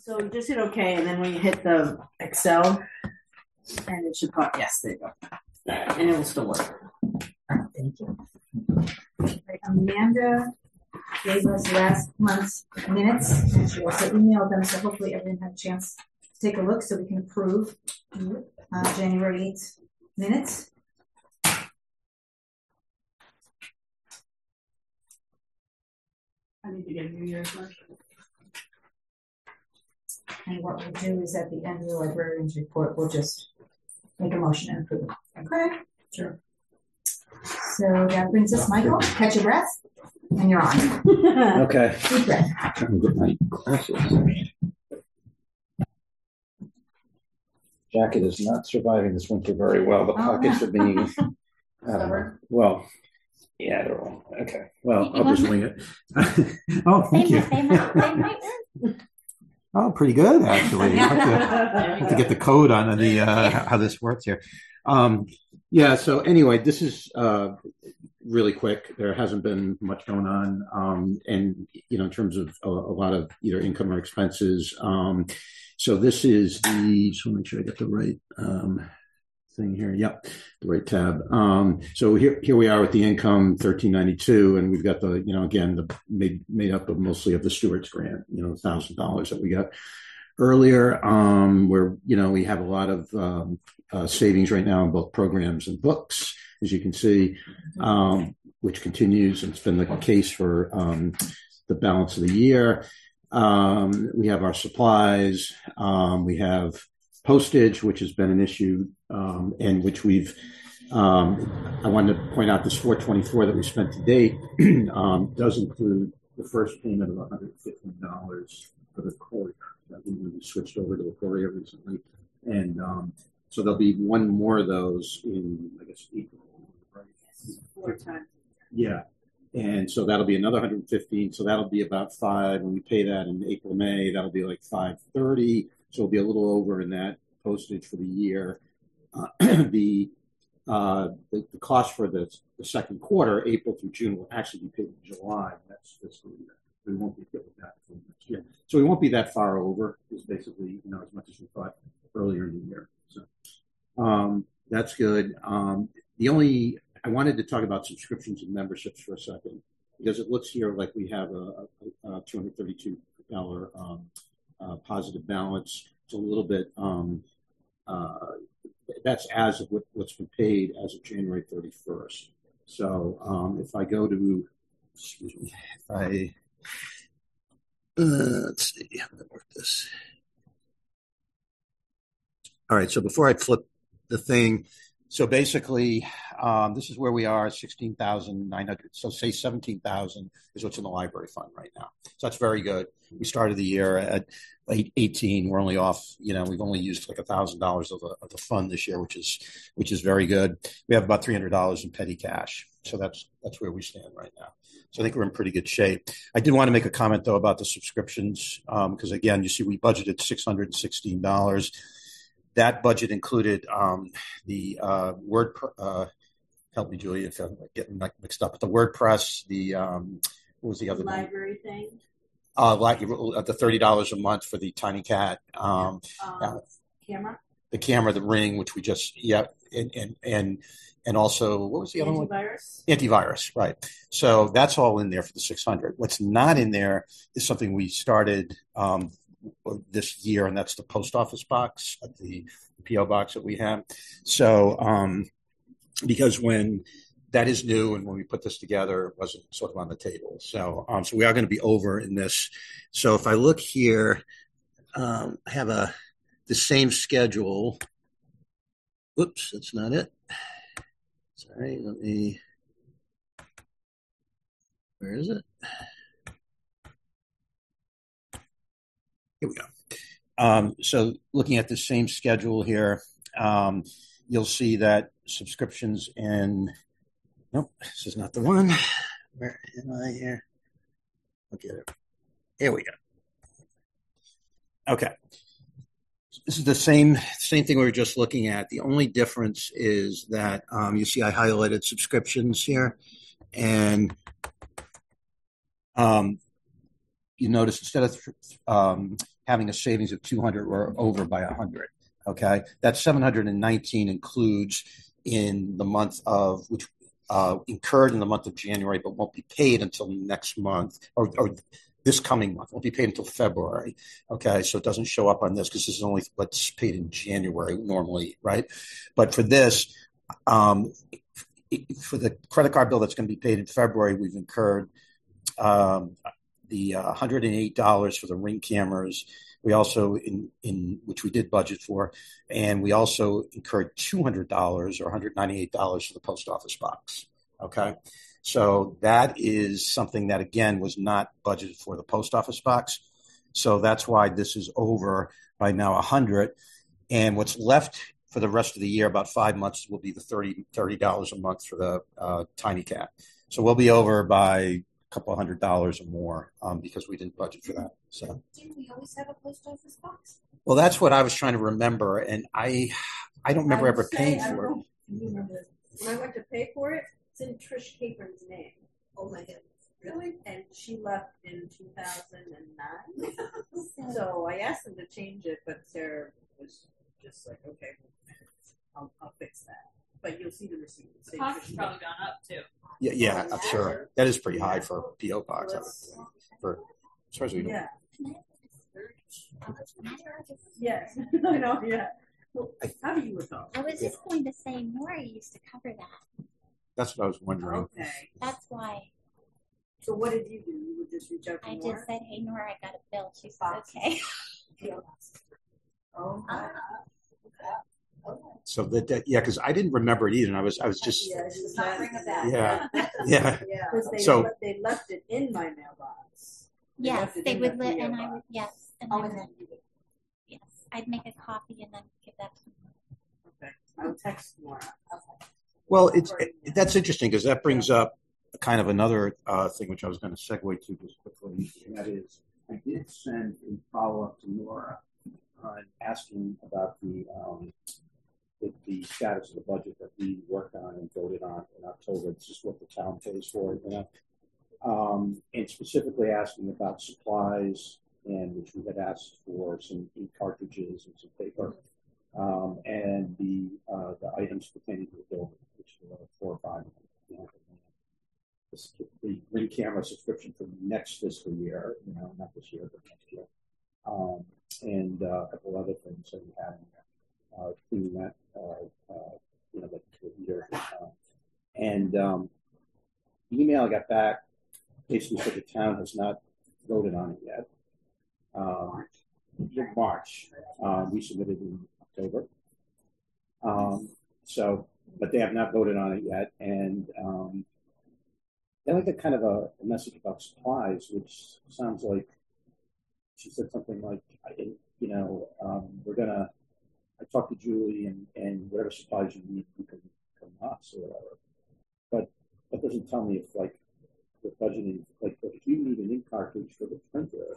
So you just hit OK, and then when you hit the Excel, and it should pop. Yes, there you go. And it will still work. Thank you. Right, Amanda gave us last month's minutes, and she also emailed them, so hopefully everyone had a chance to take a look so we can approve January 8th minutes. I need to get a New Year's one. And what we'll do is at the end of the librarian's report, we'll just make a motion and approve it. Okay? Sure. So that brings us, Michael, catch your breath, and you're on. Okay. Deep breath. I'm trying to get my glasses. Jacket is not surviving this winter very well. The pockets are being, I don't know. Well, yeah, they're all, okay. Well, I'll just wing it. Oh, thank you. They might work. Oh, pretty good, actually. I have to get the code on the how this works here. Yeah, so anyway, this is really quick. There hasn't been much going on, and in terms of a lot of either income or expenses. So this is just want to make sure I get the right thing here. Yep, the right tab. So here we are with the income 1392, and we've got the again the made up of mostly of the Stewart's grant, $1,000 that we got earlier. Where we have a lot of savings right now in both programs and books, as you can see, which continues, and it's been the case for the balance of the year. We have our supplies. We have postage, which has been an issue, and which we've. I wanted to point out this $424 that we spent to date does include the first payment of $115 for the courier that we switched over to the courier recently, and so there'll be one more of those in, I guess, April, right? 4 times. Yeah. And so that'll be another 115. So that'll be about $5. When we pay that in April, May, that'll be like $530. So it'll be a little over in that postage for the year. The cost for the second quarter, April through June, will actually be paid in July. That's fiscal year. We won't be hit with that for next year. So we won't be that far over. Is basically as much as we thought earlier in the year. So that's good. I wanted to talk about subscriptions and memberships for a second, because it looks here like we have a $232 positive balance. It's a little bit, that's as of what's been paid as of January 31st. So if I go to, let's see, how do I work this? All right, so before I flip the thing, so basically, this is where we are, 16,900. So say 17,000 is what's in the library fund right now. So that's very good. We started the year at 18. We're only off, we've only used like $1,000 of the fund this year, which is very good. We have about $300 in petty cash. So that's where we stand right now. So I think we're in pretty good shape. I did want to make a comment though about the subscriptions, because again, you see, we budgeted $616. That budget included the Word. Help me, Julia, if I'm getting mixed up. But the WordPress, what was the other library one? Thing? Like the $30 a month for the Tiny Cat. Camera. The camera, the Ring, which we just and also what was the other one? Antivirus, right? So that's all in there for the 600. What's not in there is something we started this year, and that's the post office box, the PO box that we have. So because when that is new, and when we put this together, it wasn't sort of on the table. So so we are going to be over in this. So if I look here, I have the same schedule. Whoops, that's not it. Sorry, where is it? Here we go. So looking at the same schedule here, you'll see that subscriptions nope, this is not the one. Where am I here? I'll get it. Here we go. Okay. This is the same thing we were just looking at. The only difference is that you see I highlighted subscriptions here, and you notice instead of having a savings of 200 or over by 100. Okay, that 719 includes in the month of which incurred in the month of January, but won't be paid until next month or this coming month. Won't be paid until February. Okay, so it doesn't show up on this because this is only what's paid in January normally, right? But for this, for the credit card bill that's going to be paid in February, we've incurred the $108 for the Ring cameras. We also, in which we did budget for, and we also incurred $200 or $198 for the post office box. Okay, so that is something that again was not budgeted for the post office box. So that's why this is over by now 100, and what's left for the rest of the year, about 5 months, will be the $30 a month for the Tiny Cat. So we'll be over by a couple of $100 or more because we didn't budget for that. So didn't we always have a post office box? Well, that's what I was trying to remember, and I don't remember ever paying for it. When I went to pay for it, it's in Trish Capron's name. Oh my goodness. Really? And she left in 2009. So I asked them to change it, but Sarah was just like, okay, I'll fix that. But you'll see the receipt. The cost has probably gone up too. Yeah, I'm sure. That is pretty high for a P.O. box. For especially yeah. Yes, I know. Yeah. Well, how do you recall? I was just going to say, Nora used to cover that. That's what I was wondering. Okay. That's why. So what did you do? You would just reach out to I Nora? just said, "Hey, Nora, I got a bill." She said, "Okay." Oh. So that yeah, because I didn't remember it either, and I was just yeah. Because they left it in my mailbox. Yes, they would let, and I would yes, and I would, yes, I'd make a copy and then give that to them. Okay, I'll text Nora. Okay. Well, that's interesting because that brings up kind of another thing which I was going to segue to just quickly, and that is I did send a follow-up to Nora asking about the status of the budget that we worked on and voted on in October. It's just what the town pays for, and specifically asking about supplies, and which we had asked for some ink cartridges and some paper, and the items pertaining to the building, which were 4 or 5 of them. The Ring camera subscription for next fiscal year, not this year, but next year, and a couple other things that we had in there, including that, like the heater, and the email I got back basically said the town has not voted on it yet. March, we submitted in October, but they have not voted on it yet, and then I get kind of a message about supplies, which sounds like she said something like, we're gonna. I talked to Julie, and whatever supplies you need, you can come to us or whatever. But that doesn't tell me if the budgeting, if you need an ink cartridge for the printer.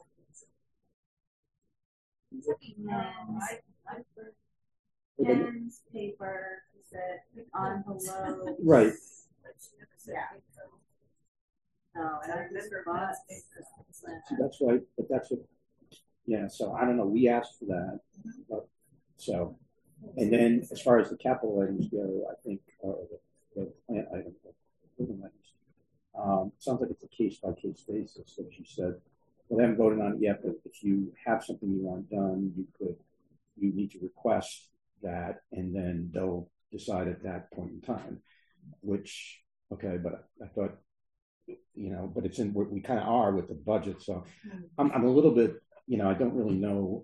Pens, paper, envelope. Right. Yeah. No, and I remember See, that's right, but that's what. Yeah, so I don't know. We asked for that, but so, and then as far as the capital items go, I think the plant items, sounds like it's a case by case basis. So she said, well, they haven't voted on it yet, but if you have something you want done, you need to request that, and then they'll decide at that point in time. Which okay, but I thought, but it's in we kind of are with the budget, so I'm a little bit. I don't really know,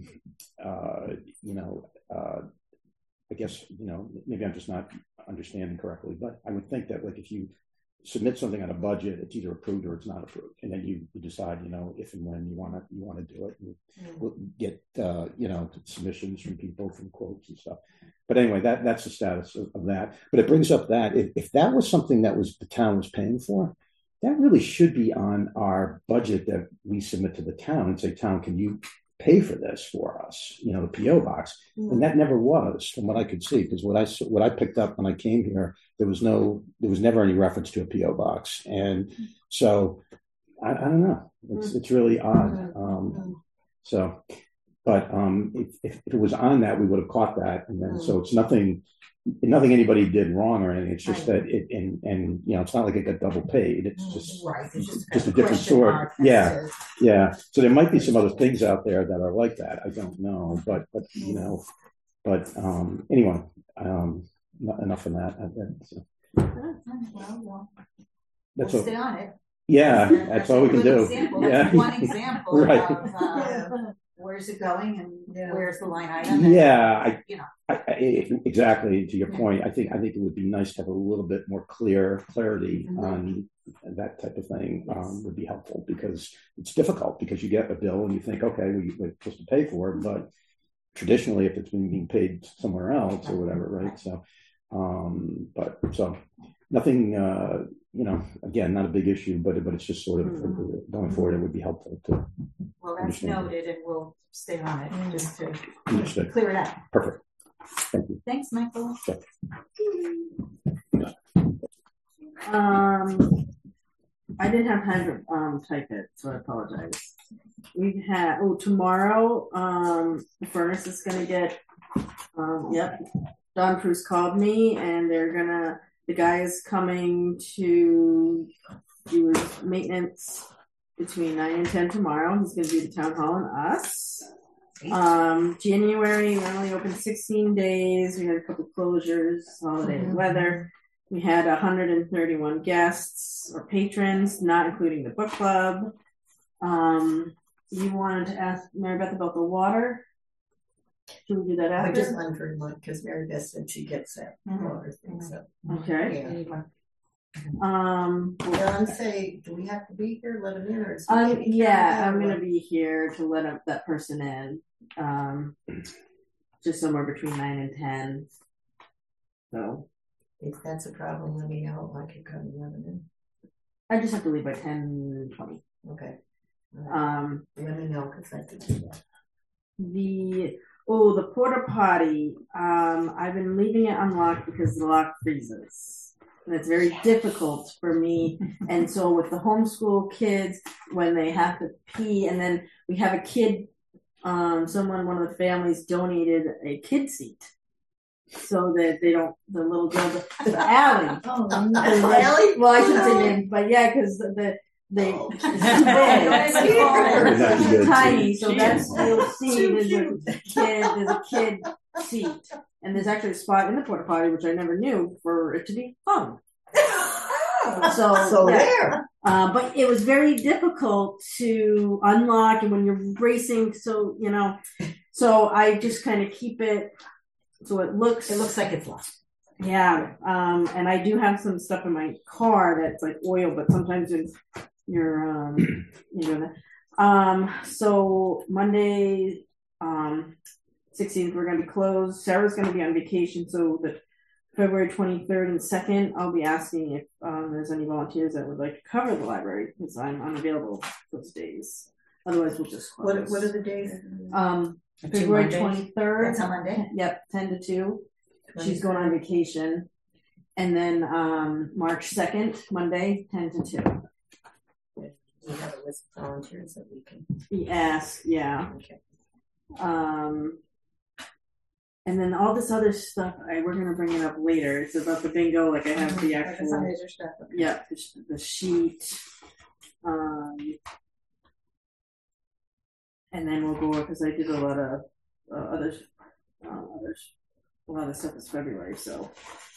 I guess, maybe I'm just not understanding correctly, but I would think that if you submit something on a budget, it's either approved or it's not approved. And then you decide, if and when you want to do it. We'll get, submissions from people, from quotes and stuff. But anyway, that's the status of that. But it brings up that if that was something that the town was paying for, that really should be on our budget that we submit to the town and say, town, can you pay for this for us? The P.O. box. And that never was, from what I could see, because what I picked up when I came here, there was never any reference to a P.O. box. And so I don't know. It's really odd. So, but if it was on that, we would have caught that, and then so it's nothing anybody did wrong or anything. It's just that it and it's not like it got double paid. It's just right. It's just a different sort. Yeah. So there might be some other things out there that are like that. I don't know, but anyway, enough of that. Well, That's we'll all. stay on it. Yeah, that's all we can do. Example. Yeah. That's one example Right. of where's it going and where's the line item. Yeah, And, exactly. To your point, I think it would be nice to have a little bit more clarity on that type of thing. Would be helpful because it's difficult because you get a bill and you think, okay, we're supposed to pay for it, but traditionally, if it's been being paid somewhere else or whatever, right? So, so nothing. Again, not a big issue, but it's just sort of going forward. It would be helpful to. well, that's noted, and we'll stay on it just to Understood. clear it up. Perfect. Thank you. Thanks, Michael. Sure. I didn't have time to type it, so I apologize. We've had tomorrow. The furnace is gonna get. Yep. Don Cruz called me, and the guy is coming to do maintenance between 9 and 10 tomorrow. He's going to do the town hall and us. January, we only opened 16 days. We had a couple closures, holiday and weather. We had 131 guests or patrons, not including the book club. You wanted to ask Mary Beth about the water? Should we do that after? I just wondering what, because Mary Beth said she gets that water thing. So Okay. Don say, do we have to be here? Let him in, or is I'm gonna be here to let that person in. Just somewhere between 9 and 10. So if that's a problem, let me know. I can come and let him in. I just have to leave by 10:20. Okay. Let me know because I could do that. The porta potty. I've been leaving it unlocked because the lock freezes. And it's very difficult for me. And so with the homeschool kids, when they have to pee, and then we have a kid, one of the families donated a kid seat. So that they don't, the little girl, the alley. Allie? Well, I shouldn't say name, but yeah, because it's tiny, so that's you'll see there's a kid seat, and there's actually a spot in the porta potty which I never knew for it to be hung. So there. But it was very difficult to unlock, and when you're racing, so I just kind of keep it so it looks like it's locked. Yeah, and I do have some stuff in my car that's like oil, but sometimes you're so Monday, 16th, we're going to be closed. Sarah's going to be on vacation, so the February 23rd and 2nd, I'll be asking if there's any volunteers that would like to cover the library because I'm unavailable those days. Otherwise, we'll just close. What are the days? February 23rd. That's on Monday? Yep, 10 to 2. She's going on vacation. And then March 2nd, Monday, 10 to 2. We have a list of volunteers that we can. Yes, yeah. Okay. And then all this other stuff, we're going to bring it up later. It's about the bingo, like I have the actual. Some major stuff. Okay. Yeah, the sheet. And then we'll go over, because I did a lot of others. A lot of stuff is February, so.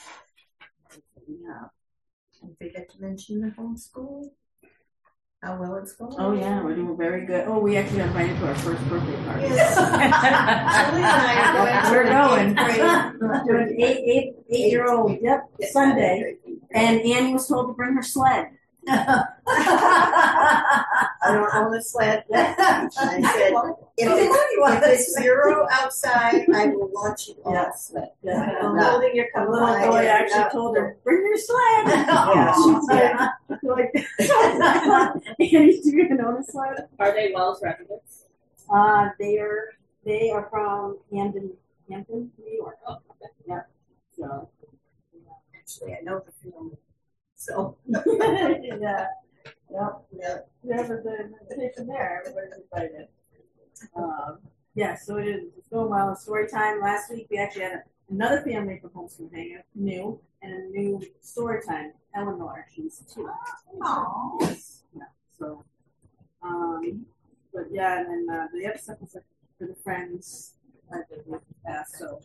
Yeah. Don't forget to mention the homeschool. How well it's going. Oh yeah, we're doing very good. Oh, we actually got invited to our first birthday party. Yes. Julie and I are going We're going. Eight-year-old. Yep, Sunday. And Annie was told to bring her sled. I don't own a sled. I said, if it's 0 outside, I will launch you on a sled. I'm holding your cup. Little boy actually told her, bring your sled. Yeah. Like, Annie's doing on a sled. Are they Wells residents? They are from Hampton, New York. Oh, okay. Yeah. So. Actually, I know the film. So. Yeah. Yep. Yeah, but the invitation there, everybody's invited. Yeah, so it's going well. Story time. Last week we actually had another family from Homeschool Hangout, new, and a new story time. Eleanor, she's 2. Aww. Yes. Yeah. So, but yeah, and then the other stuff was like for the friends I did with past. So,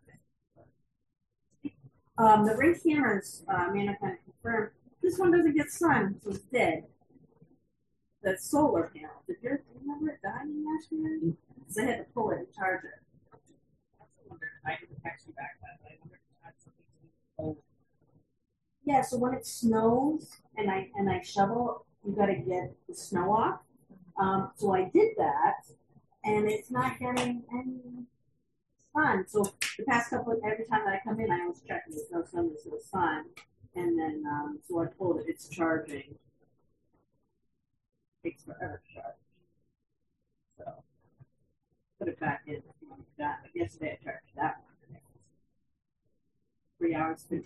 the ring cameras, Amanda kind of confirmed. This one doesn't get sun, so it's dead. The solar panel. Do you remember it dying last year? Because I had to pull it and charge it. I can text you back that. I wonder if that's something to do with Yeah, so when it snows and I shovel, you got to get the snow off. So I did that, and it's not getting any sun. So the past couple, every time that I come in, I always check and there's no sun, there's no sun, and then so I pulled it. It's charging. Takes forever to charge. So put it back in if you want that. But yesterday I charged that one. And it was 3 hours 50%.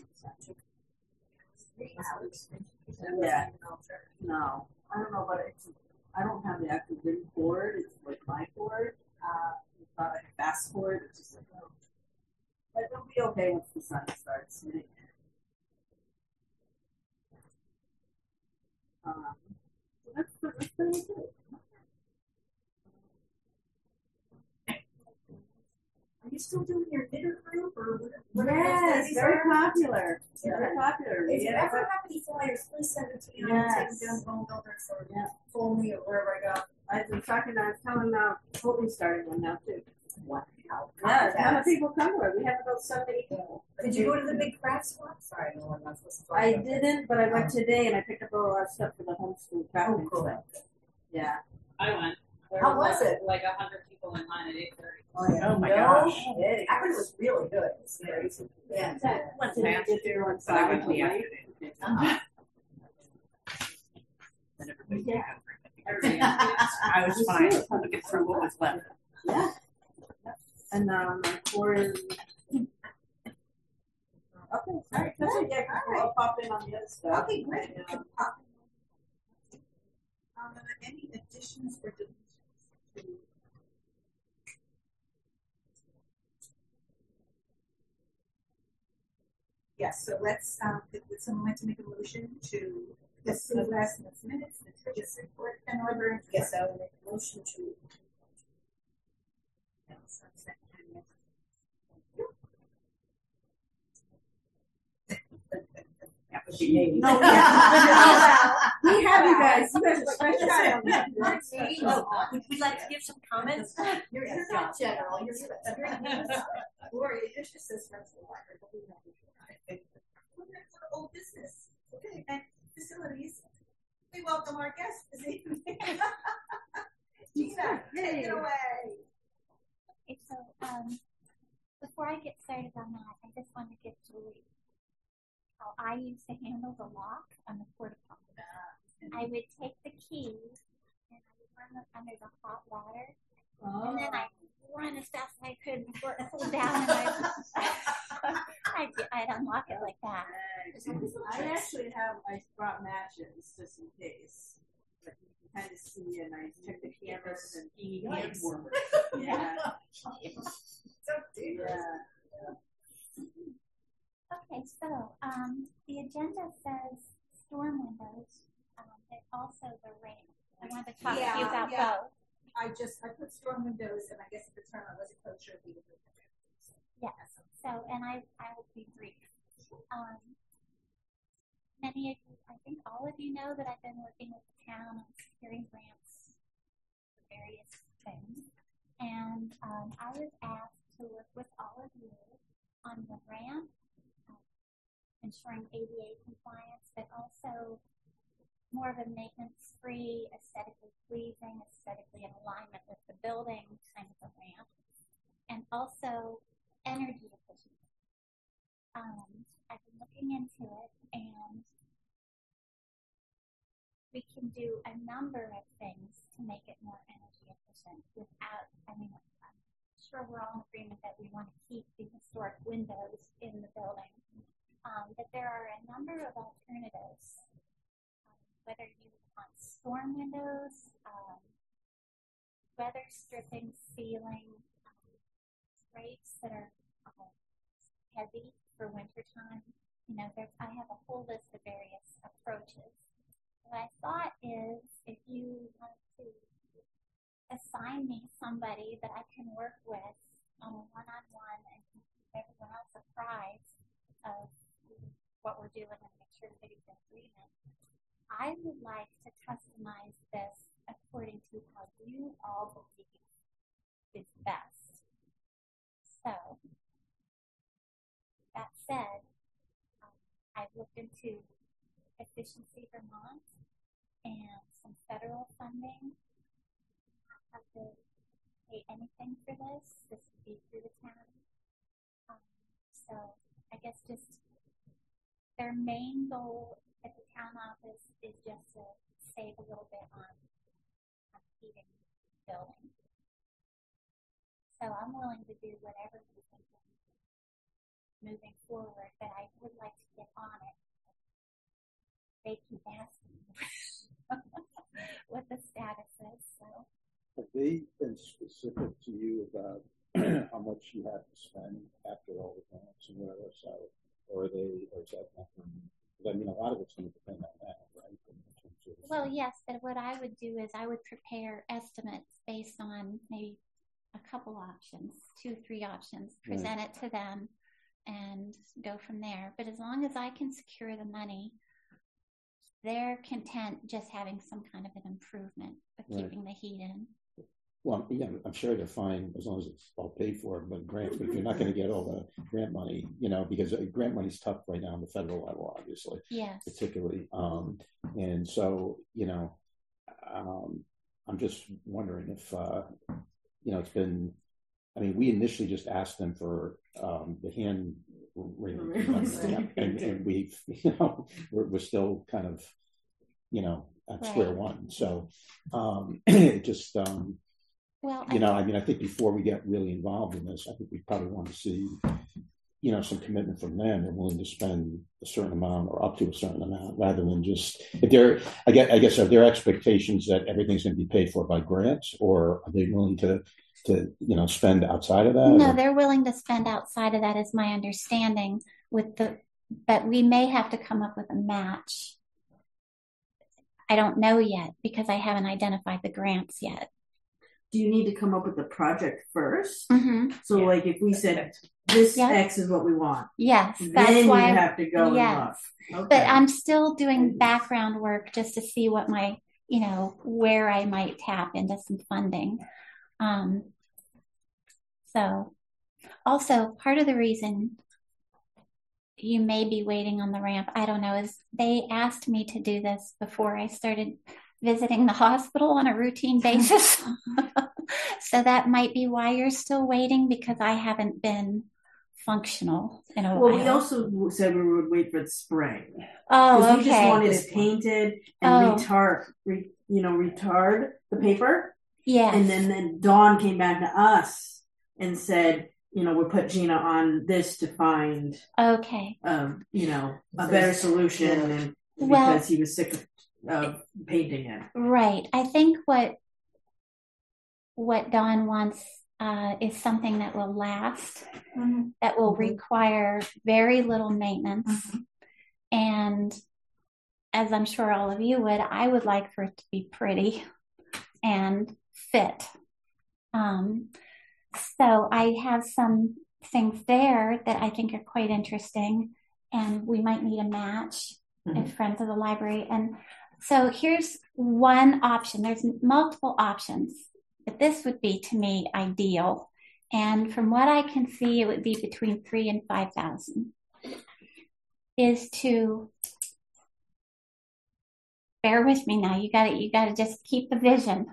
3 hours. Yeah. No, I don't know, but I don't have the actual ring cord. It's like my cord. It's not like a fast cord. It's just like, oh. But it'll be okay once the sun starts hitting it. So that's pretty good. Are you still doing your knitter group or what? Yes, very popular. Very popular. If you Yeah, ever have any flyers, please send it to me. Yes. I'll take them to Home Builders or Yeah. phone me or wherever I go. I've been talking. I was telling Colton's starting one now too. Wow. Yeah, a ton of people come to it. We have about 7 people. Did you go to the big craft swap? Sorry, no one else was. I didn't, but I went today and I picked up a lot of stuff for the homeschool crafting. cool. stuff. Yeah. I went. There How was it? Like 100 people in line at 8:30. Oh, yeah. Oh my No gosh. shit. I heard it was really good. It's crazy. Yeah. Went Did you fast, get there on but I went in the Saturday? afternoon. Uh-huh. And everybody Yeah. everybody I was fine looking through what was left. Yeah. And Corey. Okay, all right. That's it. Yeah, I'll pop in on the other stuff. Okay, great. Yeah. Any additions or deletions to? Yes, so let's, would someone like to make a motion to approve last month's minutes, the Trish report and order? Yes, I will make a motion to. No, we have you guys. You guys are special. Would we like to give some comments? You're not general, you're Gloria, you're just assistant to the library, but we know you. Old business, okay, and facilities. We welcome our guests this evening. Gina, take it away. Okay, so before I get started on that, I just want to give Julie how I used to handle the lock on the porta potty. I would take the keys and I would run them under the hot water, and then I run as fast as I could before it cooled down, and I'd unlock it like that. I actually brought matches just in case. But you can kind of see, and I took the cameras and hand warmers. Yeah. So dangerous. Okay, so the agenda says storm windows, and also the rain. I wanted to talk to you about both. I put storm windows, and I guess at the time I wasn't quite sure if we would do that. Yes. So, and I will be brief. Many of you, I think all of you know that I've been working with the town on securing grants for various things. And I was asked to work with all of you on the ramp, ensuring ADA compliance, but also more of a maintenance-free, aesthetically pleasing, aesthetically in alignment with the building kind of a ramp, and also energy efficiency. I've been looking into it, and we can do a number of things to make it more energy efficient without, I'm sure we're all in agreement that we want to keep the historic windows in the building. But there are a number of alternatives, whether you want storm windows, weather stripping ceiling drapes that are heavy for wintertime. You know, I have a whole list of various approaches. What I thought is if you want to assign me somebody that I can work with on a one-on-one and keep everyone else apprised of what we're doing and make sure everybody's in agreement, I would like to customize this according to how you all believe is best. So, that said, I've looked into Efficiency Vermont and some federal funding. I don't have to pay anything for this. This would be through the town. So I guess just their main goal at the town office is just to save a little bit on heating the building. So I'm willing to do whatever you think moving forward, but I would like to get on it. They keep asking what the status is. So Have they been specific to you about how much you have to spend after all the grants and whatever? So, or is that nothing? I mean, a lot of it's going to depend on that, right? Well, yes, but what I would do is I would prepare estimates based on maybe a couple options, 2, 3 options, present it to them, and go from there. But as long as I can secure the money, they're content just having some kind of an improvement of keeping the heat in. Well, yeah, I'm sure they're fine as long as it's all paid for, but grants. But if you're not going to get all the grant money, you know, because grant money's tough right now on the federal level, obviously, yes, particularly. And so, you know, I'm just wondering if, you know, it's been. I mean, we initially just asked them for the hand wringing, and we've, you know, we're still kind of, you know, at square one. So, just. Well, you know, I mean, I think before we get really involved in this, I think we probably want to see, you know, some commitment from them. They're willing to spend a certain amount or up to a certain amount, rather than just if they're. I guess are their expectations that everything's going to be paid for by grants, or are they willing to you know spend outside of that? No, they're willing to spend outside of that, is my understanding. But we may have to come up with a match. I don't know yet because I haven't identified the grants yet. Do you need to come up with the project first? Mm-hmm. So, like, if we said this X is what we want, yes, that's then why you have to go and look. Okay. But I'm still doing background work just to see what my, you know, where I might tap into some funding. So, also part of the reason you may be waiting on the ramp, I don't know, is they asked me to do this before I started visiting the hospital on a routine basis. So that might be why you're still waiting, because I haven't been functional in a while. Well, we also said we would wait for the spring. Oh, okay. We just wanted it painted and retard the paper. Yeah. And then Dawn came back to us and said, you know, we'll put Gina on this to find, you know, a better solution, and because he was sick of painting it. Right. I think what Dawn wants is something that will last, that will require very little maintenance. And as I'm sure all of you would, I would like for it to be pretty and fit. So I have some things there that I think are quite interesting, and we might need a match at Friends of the Library. And so here's one option. There's multiple options, but this would be, to me, ideal. And from what I can see, it would be between $3,000 and $5,000. Is to bear with me now. You got to just keep the vision.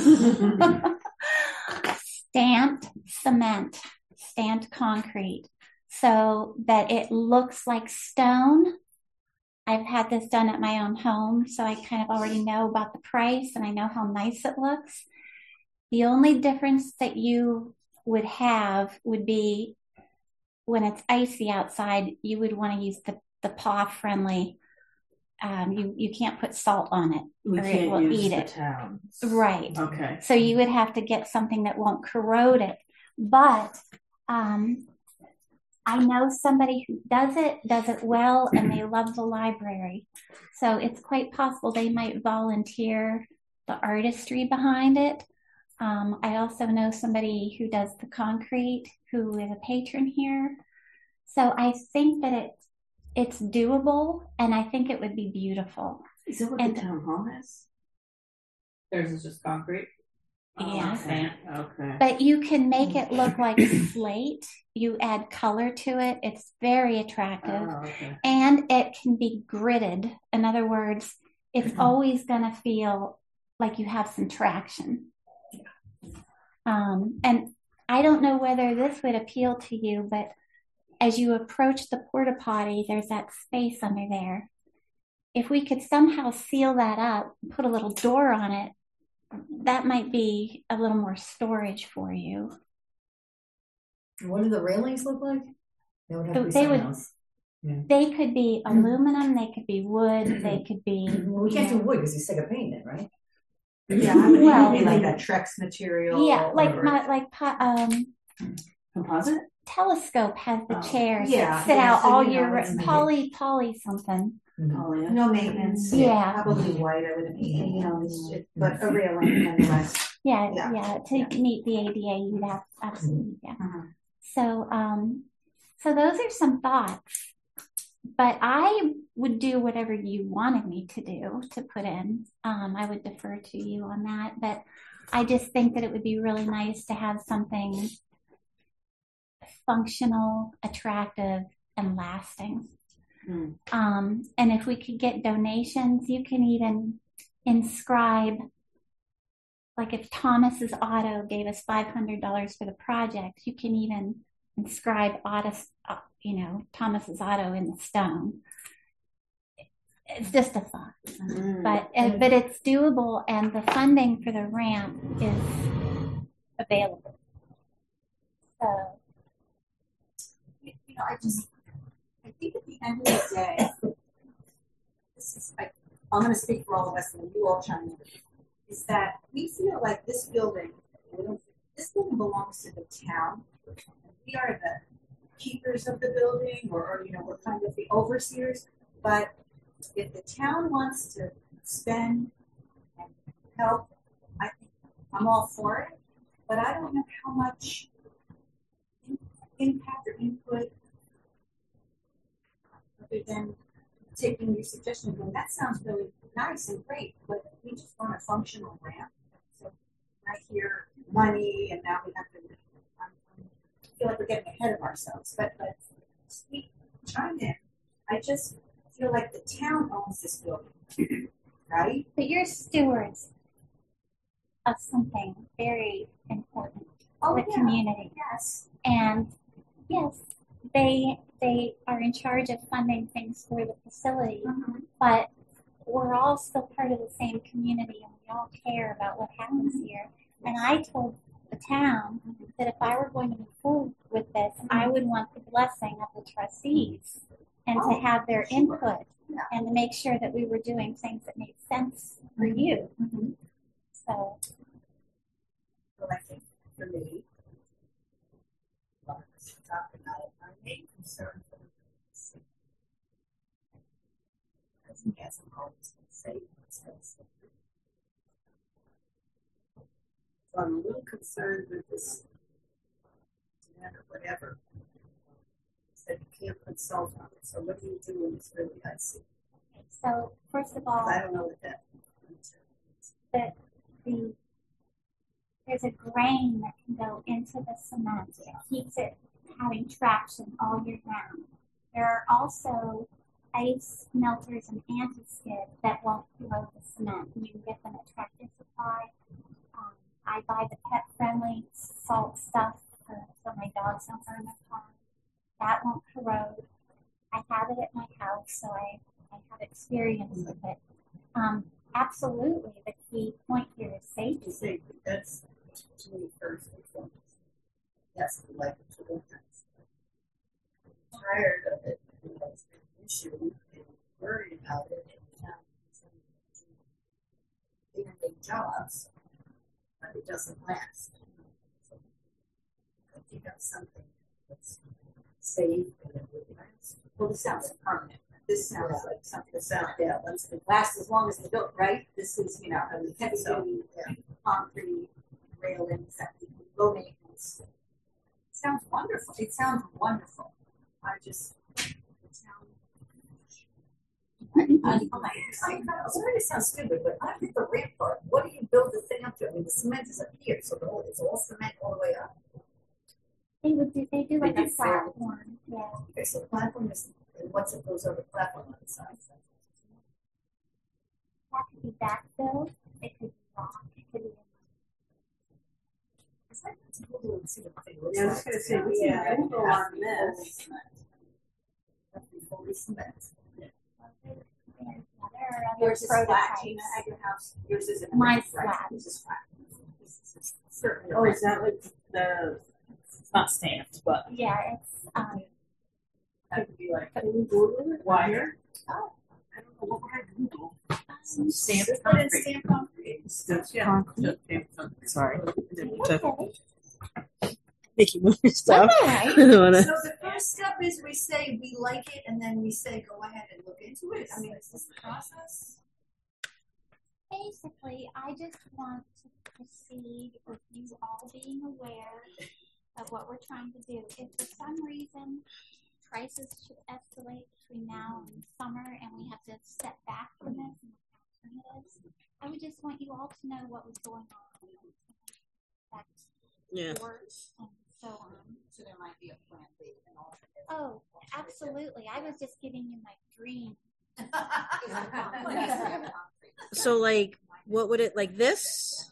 Stamped cement, stamped concrete, so that it looks like stone. I've had this done at my own home, so I kind of already know about the price and I know how nice it looks. The only difference that you would have would be when it's icy outside, you would want to use the paw-friendly you can't put salt on it We or it can't will use eat the it. town. Right. Okay. So you would have to get something that won't corrode it. But I know somebody who does it well, and they love the library. So it's quite possible they might volunteer the artistry behind it. I also know somebody who does the concrete, who is a patron here. So I think that it's doable, and I think it would be beautiful. Is that what And- the town hall is? Theirs is just concrete. Yeah. Okay. Okay. But you can make it look like slate. You add color to it. It's very attractive. Oh, okay. And it can be gridded. In other words, it's always going to feel like you have some traction. And I don't know whether this would appeal to you, but as you approach the porta potty, there's that space under there. If we could somehow seal that up, put a little door on it, that might be a little more storage for you. What do the railings look like? They would have to be They something would- else. They could be aluminum, they could be wood, they could be. Well, we can't do wood because he's sick of painting it, right? Yeah, I would Well- maybe like that Trex material. Yeah, like or, Composite? Telescope has the Oh. chairs Yeah, that sit yeah, out so all you know, year. it's- Poly something. Oh, yeah. no maintenance. Yeah. Probably white. I would, you know, but a railing nonetheless. Yeah, Yeah. to meet the ADA, you'd have absolutely, yeah. Mhm. So those are some thoughts. But I would do whatever you wanted me to do to put in. I would defer to you on that. But I just think that it would be really nice to have something functional, attractive, and lasting. And if we could get donations, you can even inscribe, like if Thomas's Auto gave us $500 for the project, you can even inscribe Thomas's Auto in the stone. It's just a thought, but it's doable, and the funding for the ramp is available. So, I think at the end of the day, I'm going to speak for all of us, and you all chime in, is that we feel like this building belongs to the town. We are the keepers of the building, or we're kind of the overseers. But if the town wants to spend and help, I think I'm all for it. But I don't know how much impact or input, other than taking your suggestion and going, that sounds really nice and great, but we just want a functional ramp. So I hear money, and now we have to. I feel like we're getting ahead of ourselves, but we chime in. I just feel like the town owns this building, right? but you're stewards of something very important for the community. Yes. And yes, they are in charge of funding things for the facility, but we're all still part of the same community, and we all care about what happens here. And I told the town that if I were going to move forward with this, I would want the blessing of the trustees and to have their input and to make sure that we were doing things that made sense for you. So, Well, I think for me, a lot of us talked about it. My main concern for the city, because he hasn't always been safe. So I'm a little concerned with this or whatever. Said you can't put salt on it. So what do you do when it's really icy? so first of all, I don't know what that means. that there's a grain that can go into the cement that keeps it having traction all year round. There are also ice melters and anti-skid that won't corrode the cement. You can get them at Tractor Supply. I buy the pet-friendly salt stuff for my dogs don't burn their car. That won't corrode. I have it at my house, so I have experience with it. Absolutely, the key point here is safety. Safety. That's to me first and foremost. Yes, we like it to the house. I'm tired of it because the issue and worried about it. jobs, but it doesn't last. So you got something that's safe and it would last. Well, this sounds permanent. This sounds like something that sounds that's going to last as long as it's built, right? This is, you know, heavy duty concrete railings that low maintenance. It sounds wonderful. It sounds wonderful. I just, sorry to sound stupid, but I think the ramp part, what do you build the thing up to? I mean, the cement is up here, so it's all cement all the way up. They do like a platform. Yeah. Okay, so the platform is, once it goes over the platform on the side. That could be backfilled. It could be rock. It could be. Yeah, I was going to say, we can go on this. Fully cement. Yours is flat, Gina, at your house. Yours isn't. Mine's flat. Yours is flat. Oh, is that like the? It's not stamped, but Yeah, it's that could be like Wire? I don't know what we're gonna Google. Stamped concrete. Sorry. Making more stuff. okay. I don't wanna- So the first step is we say we like it, and then we say go ahead and look into it. I mean, is this the process? Basically, I just want to proceed with you all being aware of what we're trying to do. If for some reason prices should escalate between now and summer and we have to step back from this and alternatives, I would just want you all to know what was going on. Yeah. And so on. So there might be a plan B and alternative. Oh, absolutely. I was just giving you my dream. So, like, what would it like this?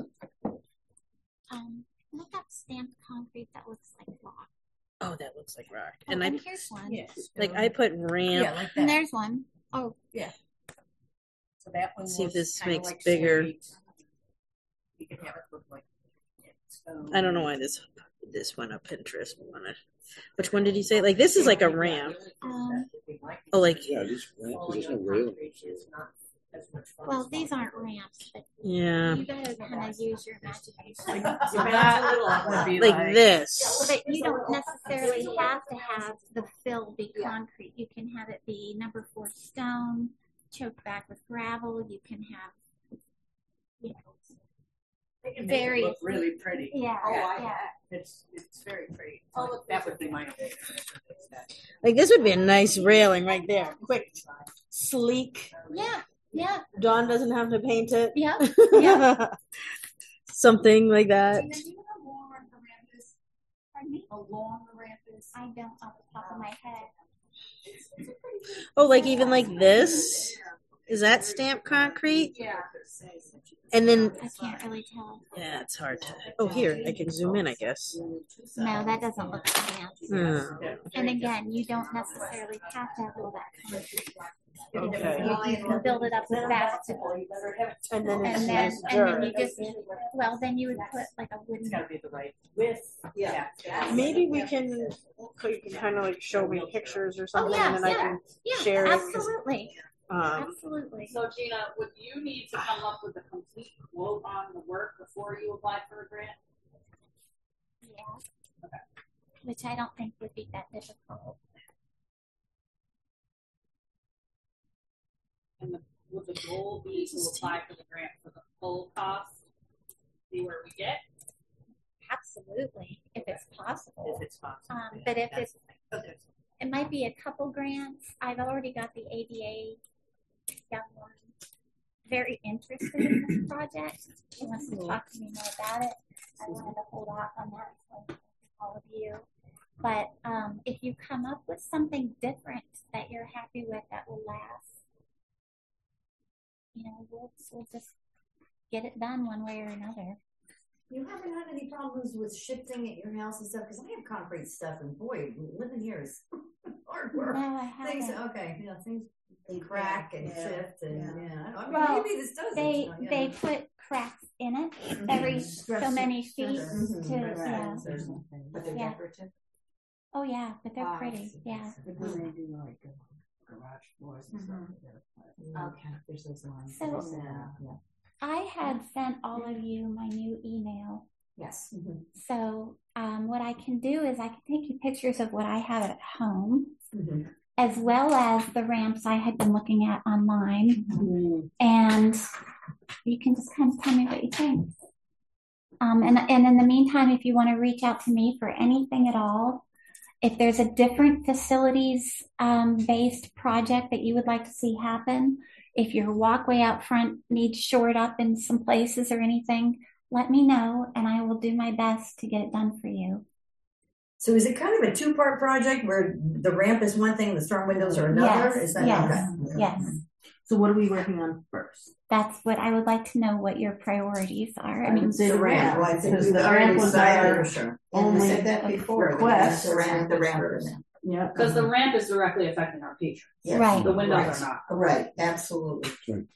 Look up stamped concrete that looks like rock. Oh, that looks like rock. Oh, And I here's one. like I put ramp. like And there's one. Oh, So that one See if was this kinda makes like bigger. straight. You can have it look like stone. I don't know why this went up Pinterest. Which one did you say? Like this is like a ramp. Oh, like Yeah, there's no railing. well, these aren't ramps, but yeah, you gotta kind of use your imagination. That would be like this. But you don't necessarily have to have the fill be concrete. You can have it be number 4 stone, choked back with gravel. You can have, you know, They can very make it look really pretty. yeah, yeah. It's very pretty. That would be my opinion. Like this would be a nice railing right there. Quick, sleek. Yeah. Dawn doesn't have to paint it. Yeah. Yeah. Something like that. Do you know how long the ramp is? Pardon me? How long the ramp is? I don't off the top of my head. Oh, like even like this. Is that stamped concrete? Yeah. And then I can't really tell. yeah, it's hard to. Oh, here I can zoom in. I guess. No, that doesn't look stamped. Hmm. And again, you don't necessarily have to have all that concrete. Okay. You can build it up with basketball. And then And then you just, well, then you would put like a wooden. It's got to be the right width. Yeah. maybe we can. You can kind of like show me pictures or something, yeah, and then I yeah, can yeah, share it. 'Cause, absolutely, Um, absolutely. So Gina, would you need to come up with a complete quote on the work before you apply for a grant? Yeah. Okay. Which I don't think would be that difficult. And would the goal be to apply for the grant for the full cost? See where we get? Absolutely, if it's possible. If it's possible. But if That's it's, the thing. it might be a couple grants. I've already got the ADA young one very interested in this project. She wants to talk to me more about it. I wanted to hold off on that for all of you. But if you come up with something different that you're happy with that will last, you know, we'll just get it done one way or another. You haven't had any problems with shifting at your house and stuff? Because I have concrete stuff, and boy, living here is hard work. No, I haven't. Things they crack and shift, and I mean, Well, maybe this does. They put cracks in it every so many feet to But they're Yeah. decorative. Oh yeah, but they're pretty. Yeah. But then they do like garage floors and stuff. Okay, there's those lines. So- yeah. I had sent all of you my new email. Yes. So what I can do is I can take you pictures of what I have at home, as well as the ramps I had been looking at online. And you can just kind of tell me what you think. And in the meantime, if you want to reach out to me for anything at all, if there's a different facilities based project that you would like to see happen, if your walkway out front needs shored up in some places or anything, let me know and I will do my best to get it done for you. So is it kind of a two-part project where the ramp is one thing and the storm windows are another? Yes, Is that yes, okay? yes. So what are we working on first? That's what I would like to know what your priorities are. I would say the ramp. Well, I think Because we the already ramp was decided our for sure. And I said that before. request. The ramp Yeah. Because the ramp is directly affecting our patrons. Yes. Right. The windows Right. are not. Right, absolutely.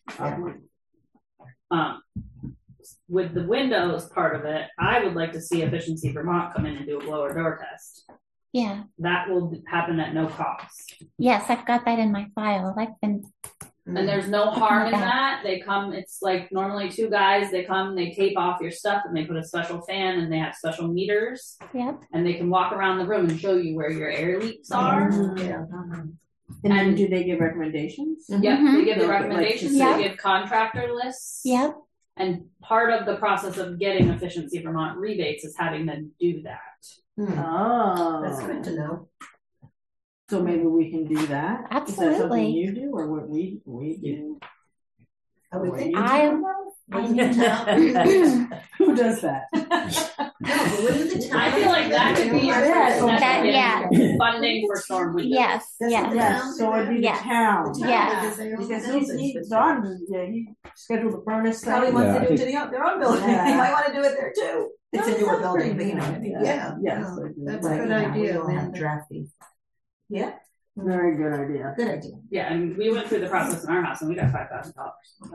With the windows part of it, I would like to see Efficiency Vermont come in and do a blower door test. Yeah. That will happen at no cost. Yes, I've got that in my file. I've been. And there's no harm in that. They come, it's like normally two guys, they come, they tape off your stuff and they put a special fan and they have special meters. Yep. And they can walk around the room and show you where your air leaks are. Yeah. And then do they give recommendations? Yep, they give the Like, recommendations, Yep. they give contractor lists. Yep. And part of the process of getting Efficiency Vermont rebates is having them do that. Oh. That's good to know. So maybe we can do that? Is that something Absolutely. you do or what we do? I would think. Wouldn't the town- Who does that? No, but wouldn't the town- I feel like that could be your Yeah, first step that- in yeah. getting funding for storm windows. Yes. That's Yes. what the Yes, town so it'd be the Yes. town. The town, Yeah. because they own Because buildings, he but- Don, he scheduled the furnace thing. Probably wants Yeah, to I do it think- to their own building. Yeah. They might want to do it there too. It's a newer building, but you know what I mean. Yeah. Yes. No, I do. that's a Right. good Yeah, we idea, will have Amanda. draft these. Yeah, Very good idea. good idea. Yeah, and we went through the process in our house and we got $5,000.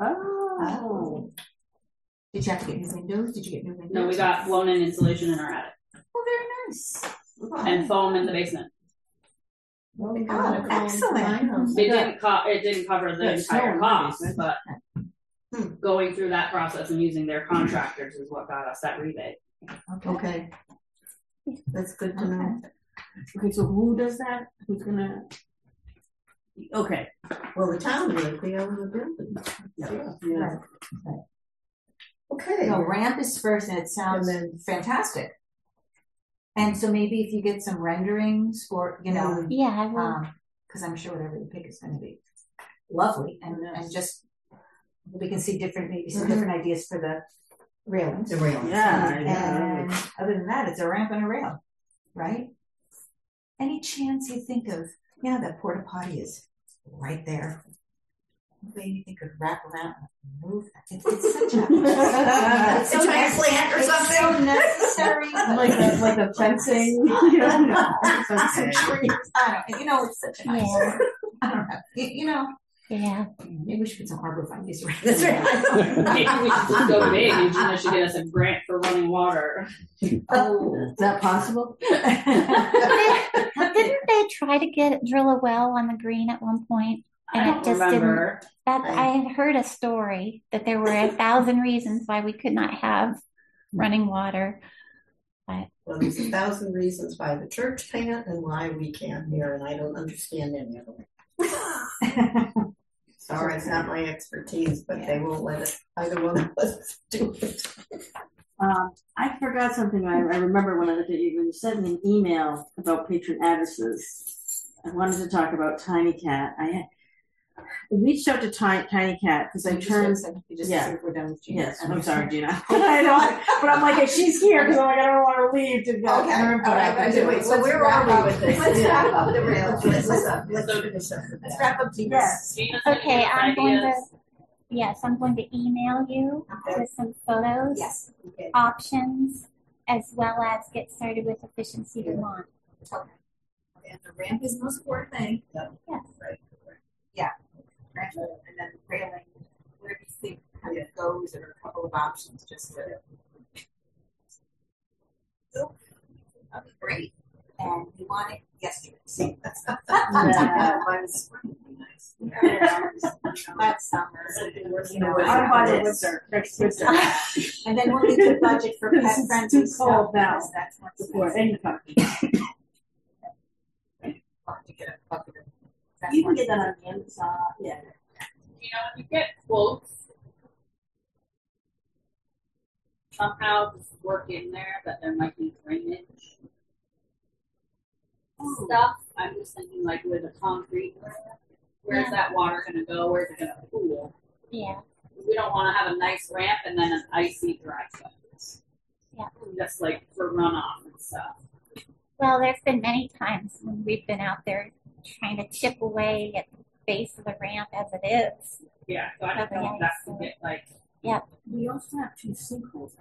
Oh. Did you have to get new windows? Did you get new windows? No, we got blown-in insulation in our attic Oh, very nice. and foam in the basement. Well, Oh, excellent. It didn't cover the That's entire so cost, nice. but going through that process and using their contractors is what got us that rebate. Okay. That's good to know. Okay, so who does that? Who's gonna? Okay. Well, the town would, they own the building. Yeah. Okay. No, ramp is first, and it sounds fantastic. And so maybe if you get some renderings, or you know, Yeah, I will. because I'm sure whatever you pick is going to be lovely, and just we can see different, maybe some different ideas for the railings. The railings. Yeah. And other than that, it's a ramp and a rail, right? Any chance you think of, that porta potty is right there. Maybe you think of wrap around and move that. It's such a It's a giant plant or it's something. so necessary. like the fencing. Some trees. I don't. It's such a nice. Yeah. I don't know. Yeah. Maybe we should put some arborvitae's around. That's right. Maybe we should just go big and Gina should get us a grant for running water. Oh, is that possible? Didn't they try to drill a well on the green at one point? I And it don't just remember. I had heard a story that there were 1,000 reasons why we could not have running water. Well, there's 1,000 reasons why the church can't and why we can't here, and I don't understand any of them. Sorry, it's not my expertise, but they won't let it, either one of us do it. I forgot something. I remember when you sent me an email about patron addresses. I wanted to talk about Tiny Cat. I reached out to Tiny Cat because I turned. Yeah, we're done with Gina. Yes, I'm sorry, Gina. I know, but I'm like, if she's here, because I'm like, I don't want to leave to go. Okay, all right, wait, so where are we with this? Let's wrap up the rail. Let's wrap up the Yes. Gina's gonna Okay, give us I'm going to. ideas. Yes, I'm going to email you with some photos, Okay. options, as well as get started with Efficiency Vermont. And the ramp is the most important thing. Yes. Right. Yeah. Ramp and then railing. Where do you think kind of goes? There are a couple of options just to. That'd be great. And you want it yesterday. See, that's Yeah. by the spring would be nice. That's summer. I'm by the winter, next winter. And then we'll need to budget for Because pet it's friendly too stuff. cold now because That's more before expensive. any company. I'll have to get a bucket of- that's You more can get that on Amazon, yeah. You know, when you get quotes, somehow just work in there that there might be drainage stuff. I'm just thinking like with a concrete, where's that water gonna go? Where's it gonna pool? Yeah. We don't want to have a nice ramp and then an icy driveway. Yeah. Just like for runoff and stuff. Well, there's been many times when we've been out there trying to chip away at the base of the ramp as it is. Yeah, so I don't know if that could get like. We also have 2 sinkholes.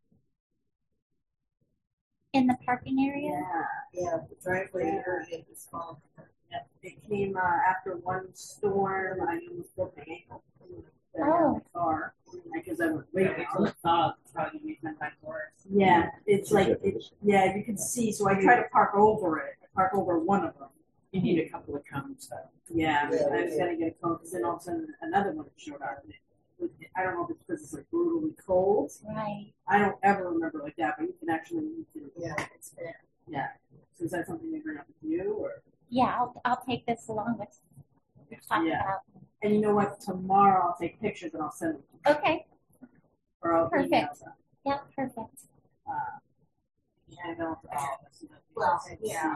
In the parking area? Yeah, the driveway area is small. Yeah. It came after one storm. I almost broke my ankle. Oh. My car because I was Wait, waiting. so the thaw is probably gonna be 10 times worse. Yeah, it's like yeah, you can see. So I try to park over it. I park over one of them. You need a couple of cones though. Yeah, I was gonna get a cone because then all of a sudden another one showed up. I don't know if it's because it's like brutally cold. Right. I don't ever remember like that, but you can actually Yeah, it's bad. yeah. So is that something they bring up with you or? Yeah, I'll take this along with what we talked Yeah. about. And you know what? Tomorrow I'll take pictures and I'll send them. Okay. Or I'll email Perfect. them. Yeah, perfect. Email to all of us. Well, yeah,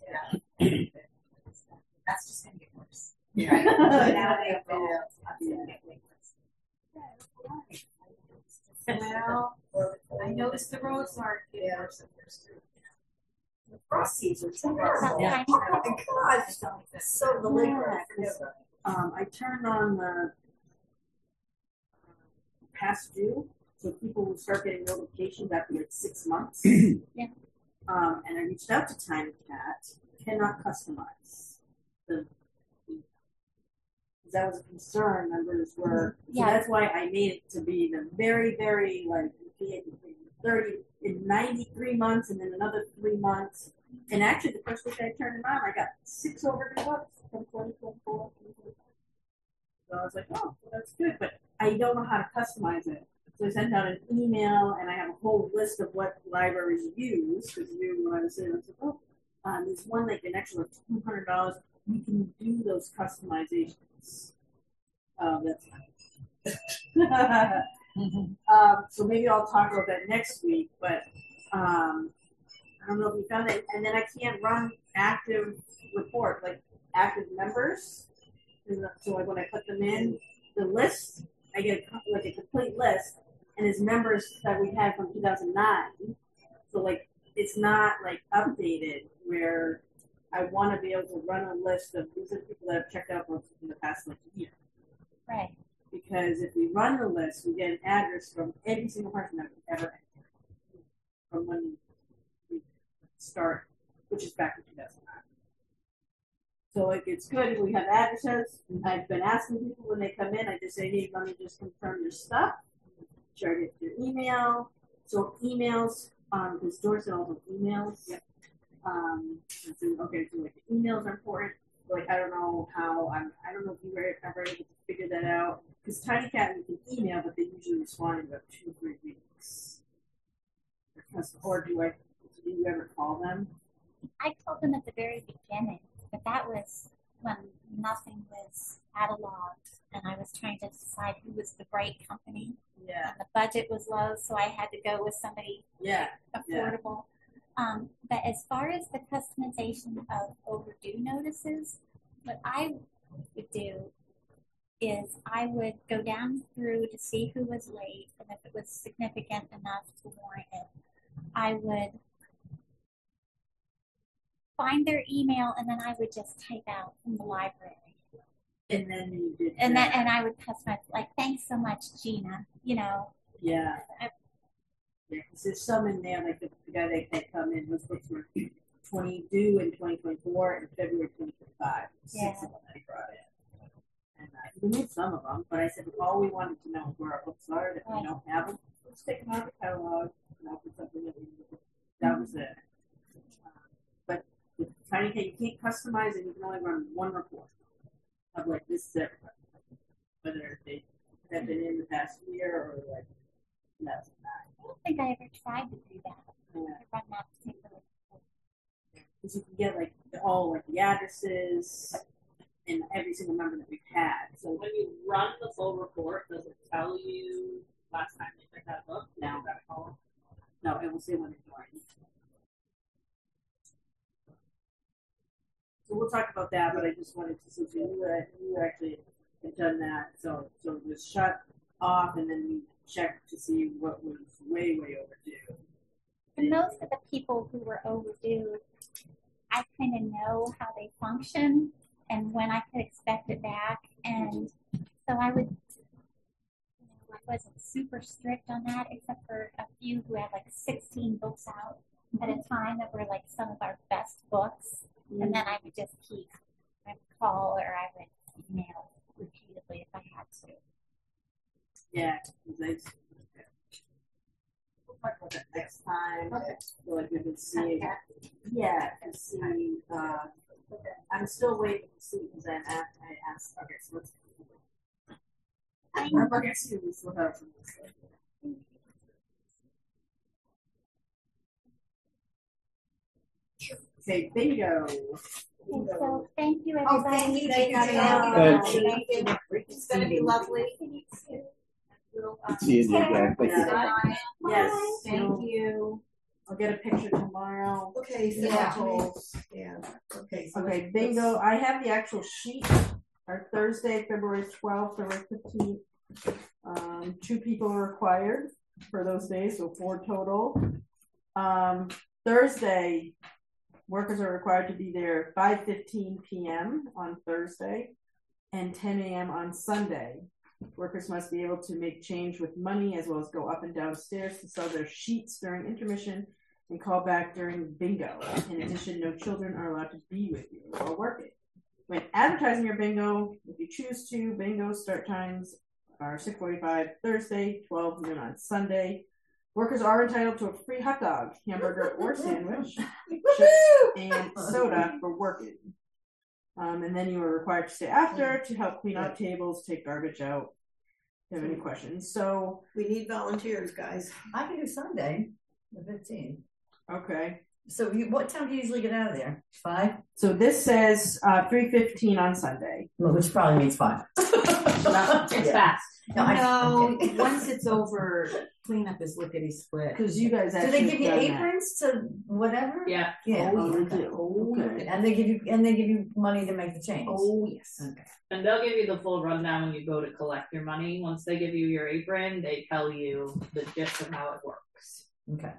that's just gonna get worse. Yeah. Right? Now they have bills, that's gonna get way worse. Well, I noticed the roads aren't getting worse and worse too. The frost season. Yeah. Oh my God, so the labor. I turned on the past due, so people will start getting notifications after like 6 months. Yeah. And I reached out to Tiny Cat. Cannot customize the because that was a concern. Members were so Yeah. that's why I made it to be the very, very like 30 in 93 months and then another 3 months. And actually, the first week I turned it on, I got 6 overdue bucks from 2024. So I was like, oh, well, that's good, but I don't know how to customize it. So I sent out an email, and I have a whole list of what libraries use. Because when I was saying, I was like, oh, there's one like an extra $200. We can do those customizations. That's so maybe I'll talk about that next week. But I don't know if you found it. And then I can't run active report like active members. So like when I put them in the list, I get like a complete list, and it's members that we had from 2009. So like it's not like updated where I want to be able to run a list of these are people that have checked out for in the past like year. Right. Because if we run the list, we get an address from every single person that we ever entered from when we start, which is back in 2009. So like it's good if we have addresses. I've been asking people when they come in, I just say, hey, let me just confirm your stuff. Share it your email. So emails, because Doris also emails. Yep. Okay, so like the emails are important. Like I don't know how I don't know if you were ever able to figure that out. Because Tiny Cat we can email, but they usually respond in about 2 or 3 weeks. Or do you ever call them? I called them at the very beginning, but that was when nothing was cataloged and I was trying to decide who was the right company. Yeah. And the budget was low, so I had to go with somebody affordable. But as far as the customization of overdue notices, what I would do is I would go down through to see who was late, and if it was significant enough to warrant it, I would find their email, and then I would just type out from the library. And then you did and I would customize like, thanks so much, Gina. You know. Yeah. Yeah, because there's some in there, like the guy that come in, those books were 20 due in 2024 and February 2025. Yeah. 6 of them I brought in. And we made some of them, but I said all we wanted to know is where our books are. If we don't have them, let's take them out of the catalog and open something that we need. That was it. But with Tiny Cat, you can't customize it. You can only run one report of like this is their whether they have been in the past year or like that's not. I don't think I ever tried to do that. Yeah. To run that particular. Because you can get like all like the addresses and every single member that we've had. So when you run the full report, does it tell you last time they picked that book? Now got a call. No, it will say when they joined. So we'll talk about that, but I just wanted to see if you actually had done that. So it was shut off, and then we checked to see what was way overdue. And most of the people who were overdue, I kind of know how they function and when I could expect it back. And so I wasn't super strict on that, except for a few who had like 16 books out at a time that were like some of our best books. And then I would just I would call or I would email repeatedly if I had to. Yeah, nice. We'll talk about that next time. Okay. So like we can see, to see. I'm still waiting to see because I asked. Okay, so let's. Okay, see we still have some. Okay, bingo. So thank you, Oh, everybody. thank you. Thank you. It's going to be lovely. See you again. Thank you. Yes. Thank you. I'll get a picture tomorrow. Okay, so yeah. Okay. So Okay, bingo. I have the actual sheet. Our Thursday, February 12th, February 15th. 2 people are required for those days, so 4 total. Thursday, workers are required to be there 5:15 p.m. on Thursday and 10 a.m. on Sunday. Workers must be able to make change with money as well as go up and down stairs to sell their sheets during intermission and call back during bingo. In addition, no children are allowed to be with you while working. When advertising your bingo, if you choose to, bingo start times are 6:45 Thursday, 12 noon on Sunday. Workers are entitled to a free hot dog, hamburger, or sandwich, chips, and soda for working. And then you are required to stay after to help clean out tables, take garbage out. If you have any questions? So we need volunteers, guys. I can do Sunday, the 15th. Okay. So what time do you usually get out of there? 5? So this says 3:15 on Sunday. Well, which probably means 5. It's fast. No, once it's over, cleanup is lickety split. Because you guys Do actually they give you done aprons to whatever? Yeah. Yeah. Oh, they do. Oh, okay. And they give you money to make the change. Oh, yes. Okay. And they'll give you the full rundown when you go to collect your money. Once they give you your apron, they tell you the gist of how it works. Okay.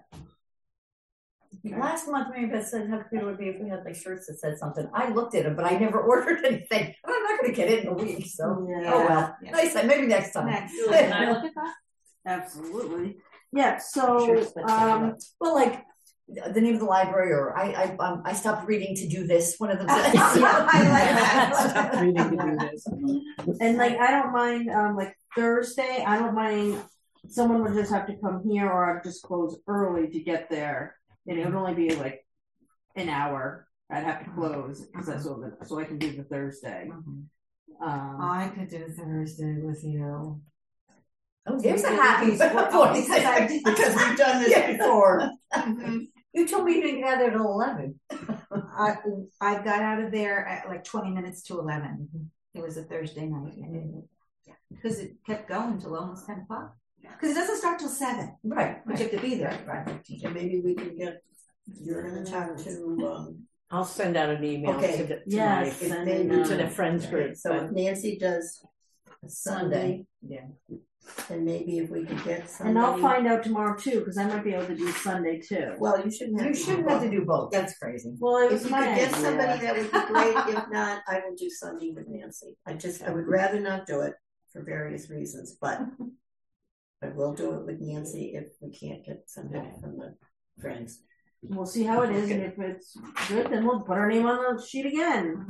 Last month, Mary Beth said how cool it would be if we had like shirts that said something. I looked at them, but I never ordered anything. I'm not going to get it in a week, so Yeah. oh well. Yeah. Nice. Maybe next time. Can I look at that? Absolutely. Yeah. So Well, like the name of the library, or I stopped reading to do this. One of them said, I like that. Stopped reading to do this. and like I don't mind like Thursday. I don't mind. Someone would just have to come here, or I'd just close early to get there. And it would only be like an hour. I'd have to close because that's so I can do the Thursday. I could do Thursday with you. Oh, there's a happy Because we've done this before. You told me you didn't get out there till 11. I got out of there at like 20 minutes to 11. It was a Thursday night. Because it kept going till almost 10 o'clock. Because it doesn't start till 7. Right. But you have to be there. Right. And maybe we can get, you're going to talk to, I'll send out an email Okay. to Yes, my and, to the friends group. so if Nancy does Sunday, Yeah. then maybe if we could get somebody. And I'll find out tomorrow too because I might be able to do Sunday too. Well, you shouldn't have You to. shouldn't have to do both. That's crazy. Well, it If was you my could get idea. somebody, that would be great. If not, I will do Sunday with Nancy. I would rather not do it for various reasons, but I will do it with Nancy if we can't get somebody from the friends. We'll see how it is, and if it's good, then we'll put our name on the sheet again.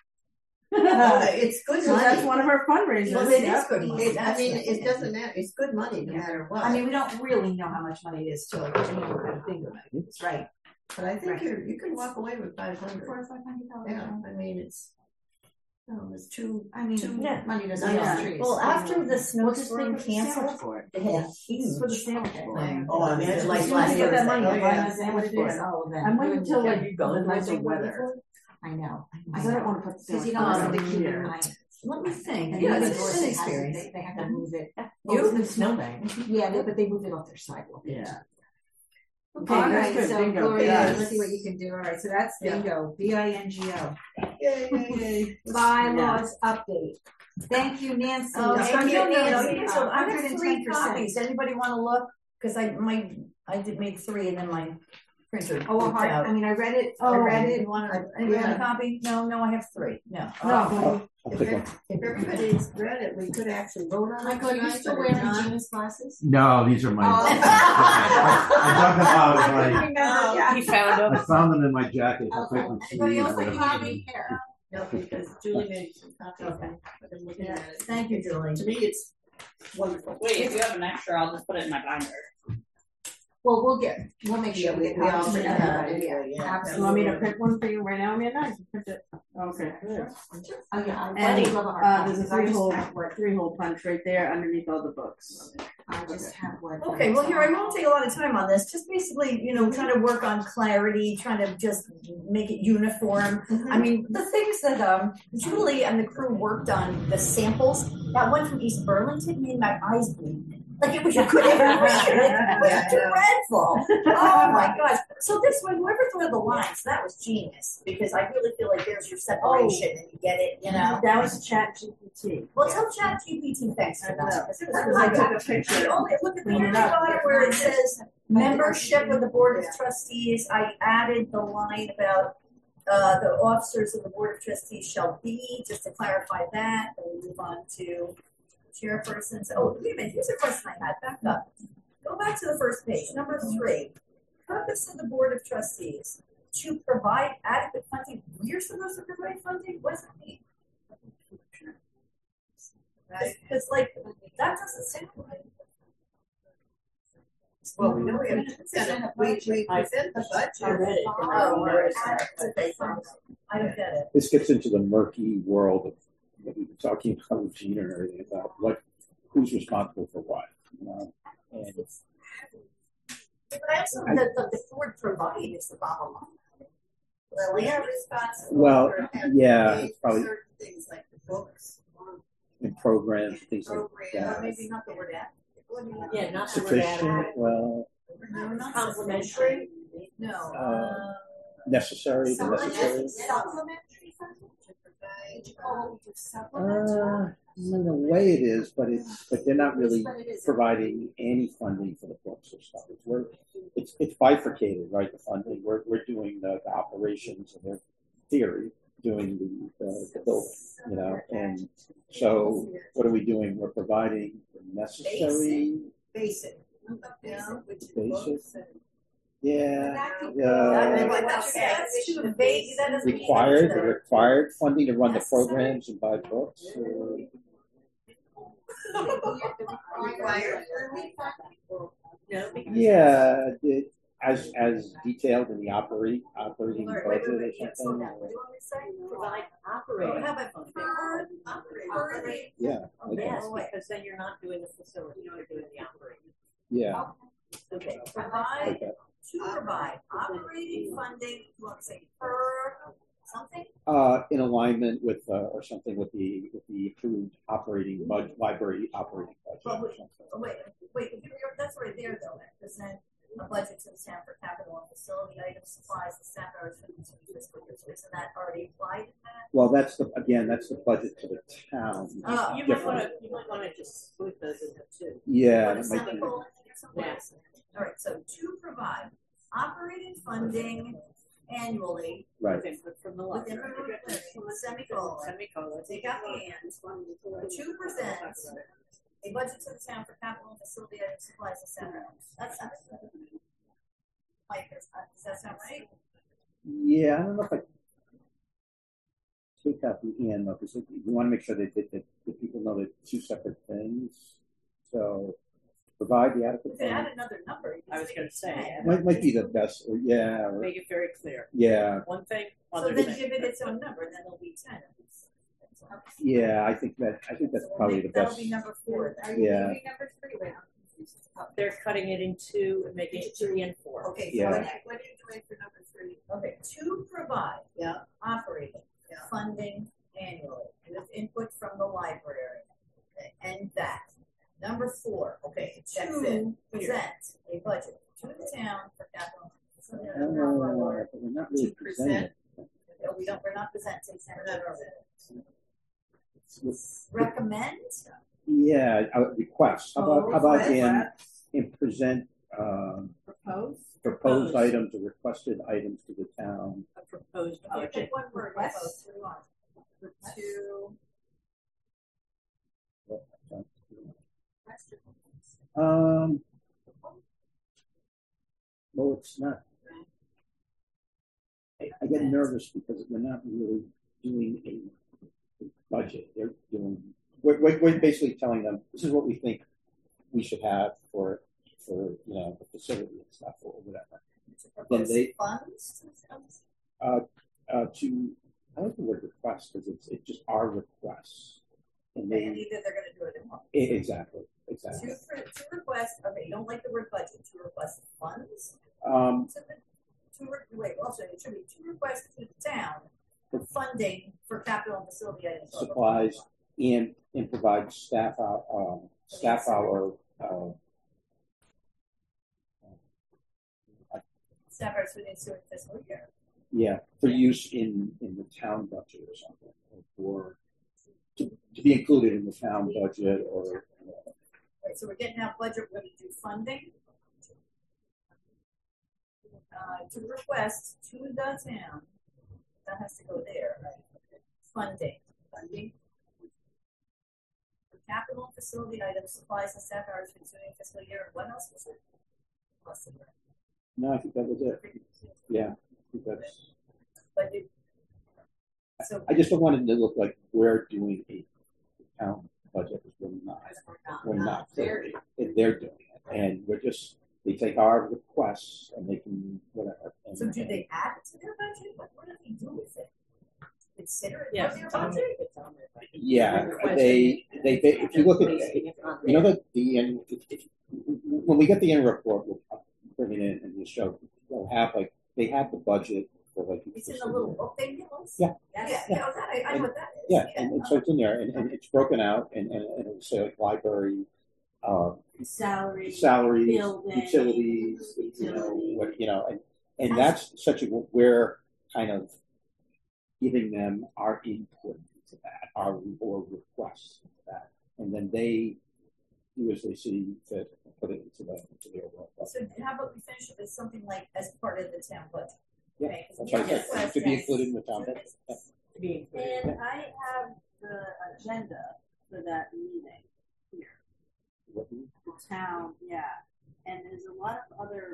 It's good So money. that's one of our fundraisers. Well, it is Yep. good money. I mean, it doesn't matter. It's good money no matter what. I mean, we don't really know how much money it is till like June kind of thing. It's right. But I think you can walk away with $500. $400 or $500. Yeah, I mean, it's Oh, there's two. I mean, Yeah. money doesn't Yeah. grow trees. Well, after the We'll just snowstorm make it a sandwich canceled, board. they had a It's huge for the sandwich board. thing. Oh, I mean, Like it's last As soon as you get that money, Thursday. you're buying a sandwich board. all of them. I'm waiting until like You go the to nicer the weather. I know. Because I don't want to put the Because you sandwich don't want board them to out keep it here. nice. Let me think. And Yeah, even it's Dorset an has it, experience. they have to move it. You? The snowbank. Yeah, but they moved it off their sidewalk. Yeah. Okay, Oh, all that's right, good. so Bingo. Gloria, Yes. let's see what you can do. All right, so that's bingo, BINGO. Yay. Bylaws update. Thank you, Nancy. Oh, Thank thank you, you, Nancy. Nancy. So I have 3 110%. copies. Anybody want to look? Because I did make 3 and then my printer. Oh, leaked out. I mean, I read it. Oh, I read it. You want anybody want a Yeah. copy? No, I have 3. No. No. I'll take one. If everybody's read it, we could actually vote on it. Michael, are you tonight, still but if wearing not- Gina's glasses? No, these are my. Oh. I dug them out of my. Remember, yeah. He found I found them in my jacket. I Okay. put them Anybody else sleeves, with a whatever. copy? Here. No, because Julie made some copies. I've been looking at it. Thank you, Julie. To me, it's wonderful. Wait, if you have an extra, I'll just put it in my binder. Well, we'll make sure we get We all copies for should have everybody. it Yeah, anyway, yeah. You absolutely. want me to print one for you right now, Amanda? I can print it. Okay. Good. Oh, yeah, I And would love a hard copy, there's a because I just three-hole have what, three-hole punch right there underneath all the books. I just have what. Okay, well, here, I won't take a lot of time on this. Just basically, trying to work on clarity, trying to just make it uniform. I mean, the things that Julie and the crew worked on, the samples, that one from East Burlington made my eyes bleed. Like, it was, you couldn't even read it. It was dreadful. Oh my gosh. So this one, whoever thought of the lines, that was genius, because I really feel like there's your separation and you get it, That was ChatGPT. Well, tell ChatGPT thanks for that. Because it was Because I really took good. a picture. Only look at the Clean it very up. bottom where it says membership of the board of trustees. I added the line about the officers of the board of trustees shall be, just to clarify that. Then we move on to chairpersons. Oh, wait a minute. Here's a question I had. Back up. Go back to the first page. Number 3. Purpose of the board of trustees to provide adequate funding. We're supposed to provide funding. What does that mean? Because like that doesn't sound right. Well, we know we have we present the budget. I read it. Oh, where is that? Okay, I don't get it. This gets into the murky world of what we've been talking about with Gina and everything about who's responsible for what. And But I also the word provide is the bottom line. Well, we are responsible Well, for having yeah, paid it's probably- certain things like the books. in programs and things like Or that. maybe not the word adequate. Yeah, not the word Sufficient, adequate. well, No, not Complimentary. No. necessary, the necessary. Supplementary funding? To provide, Oh, supplementary. In a way it is, but they're not really But it is. providing any funding for the books or stuff. It's bifurcated, right? The funding. We're doing the operations and their theory, doing the building, and so what are we doing? We're providing the necessary, basic. Which is Basic. books and yeah, That's too vague. That doesn't mean required, it's the required funding to run the programs and buy books. required. Yeah, as detailed in the operating budget or Slow something. down. What do you want me to say? Provide How operating. about per operating? Yeah, okay. Yes, because then you're not doing the facility, you're doing the operating. Yeah. Okay, provide, Okay. to provide operating funding, you want to say per something? In alignment with or something with the approved operating budget, library operating budget. Well, Or something. wait, that's right there though, present a budget to the town for capital and facility items, supplies, and staff hours for the fiscal year. So isn't that already applied in that? Well, that's the budget to the town. Oh. You might wanna just split those into two. Yeah, Put a that might be- semicolon or something. All right, so to provide operating funding annually right. From the within library. a semicolon. Semicolon. Take out the and. 2% a budget to the town for capital and facility items, supplies, etc. That sounds good. Mike, does that sound right? Yeah, I don't know if I take out the and though, because you want to make sure that people know that two separate things. So provide the adequate You could add funding. another number. You could I was gonna say. Might be the best. Or, yeah. Or, Make it very clear. yeah. One thing, So other then thing. give it its own number, then it'll be 10. That's all. Yeah, I think that's probably the That'll best. be number 4. Are you Yeah. moving number 3? Wait, I'm confused. They're cutting it in 2 and making it 3 and 4. Okay, Yeah. so What are you doing for number 3? okay, to provide Yeah. operating Yeah. funding annually with input from the library. Okay, and that. Number 4, okay, That's to it. present a budget to the town for capital. So, We're not really presenting it. we're not presenting. We're not Recommend. Yeah, request. How about in present proposed items or requested items to the town? A proposed Okay, budget. pick one word. Request. What do you want? To Well, it's not. I get nervous because we're not really doing a budget. They're doing. We're basically telling them this is what we think we should have for the facility and stuff or whatever. Then they funds. to I like the word request because it's just our requests, and And either they're going to do it in one. exactly. To request. Okay, you don't like the word budget. To request funds. It should be to request to the town for funding for capital and facility items. Supplies and provide staff hour. Staff hours for the ensuing fiscal year. Yeah, for use in the town budget or something, or to be included in the town budget or. Right, so we're getting out budget. We're going to do funding. To request to the town, that has to go there, right? Funding for capital and facility items, supplies and staff hours for the ensuing fiscal year. What else was it? No, I think that was it. Yeah, I think that's. I just don't want it to look like we're doing a town budget because we're not. They're doing it, and they take our requests and they can whatever. And, so do they add it to their budget? What do they do with it? Consider it Yes, for their budget? yeah, they if you look at when we get the end report, we'll bring it in and we'll show they'll have they have the budget for It's in a little book they give us? Yeah. I know what that is. Yeah, and so it's in there and it's broken out and it'll say library Salaries, utilities, and that's such we're kind of giving them our input to that, our requests to that, and then they do as they see fit and put it into the overall budget. So how about we finish it with something like as part of the town budget? Yeah, Okay, that's right. To be included in the town budget. Yeah. And I have the agenda for that meeting here. The town, yeah. And there's a lot of other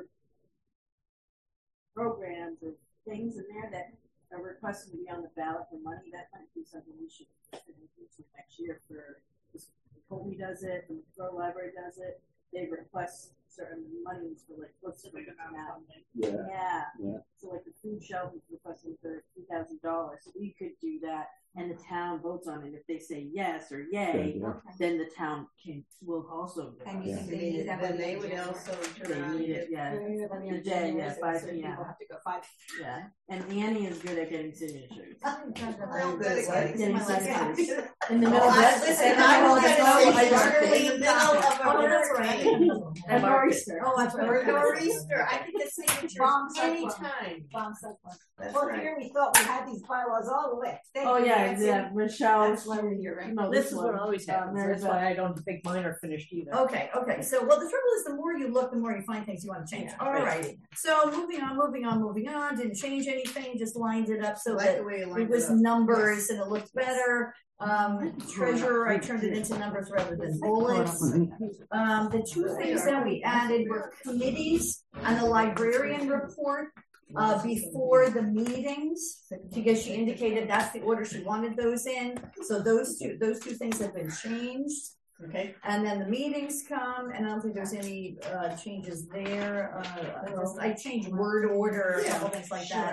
programs or things in there that are requested to be on the ballot for money. That might be something we should do next year for Colby does it, the Monroe Library does it. They request certain monies for what's the amount. Yeah. So the food shelf is requesting for $2,000. So we could do that, and the town votes on it. If they say yes or yay, then the town will also. And you think they need that? Then they would also They need it, yeah. The day, 5 p.m. People have to go 5. Yeah, and Annie is good at getting signatures. Real good at Getting signatures. In the Oh, middle of that, listen, I I was was gonna say, in the middle of Oh, a that's right. And Nor'easter. Oh, that's right. Or Nor'easter. I can get signatures Bomb cyclone. anytime. Bomb cyclone. That's Well, right. here we thought we had these bylaws all the way. Thank Oh you, yeah, Nancy. yeah. Michelle. That's why we're here, right? No, This is one. what always happens. There's That's why I don't think mine are finished either. Okay. So, well, the trouble is, the more you look, the more you find things you want to change. All righty. So, moving on. Didn't change anything. Just lined it up so I like that the way you it lined was it up. numbers and it looked better. Treasurer, I turned it into numbers rather than bullets. The two things that we added were committees and the librarian report before the meetings, because she indicated that's the order she wanted those in. So those two things have been changed. Okay. And then the meetings come, and I don't think there's any changes there. I changed word order, a couple things like that.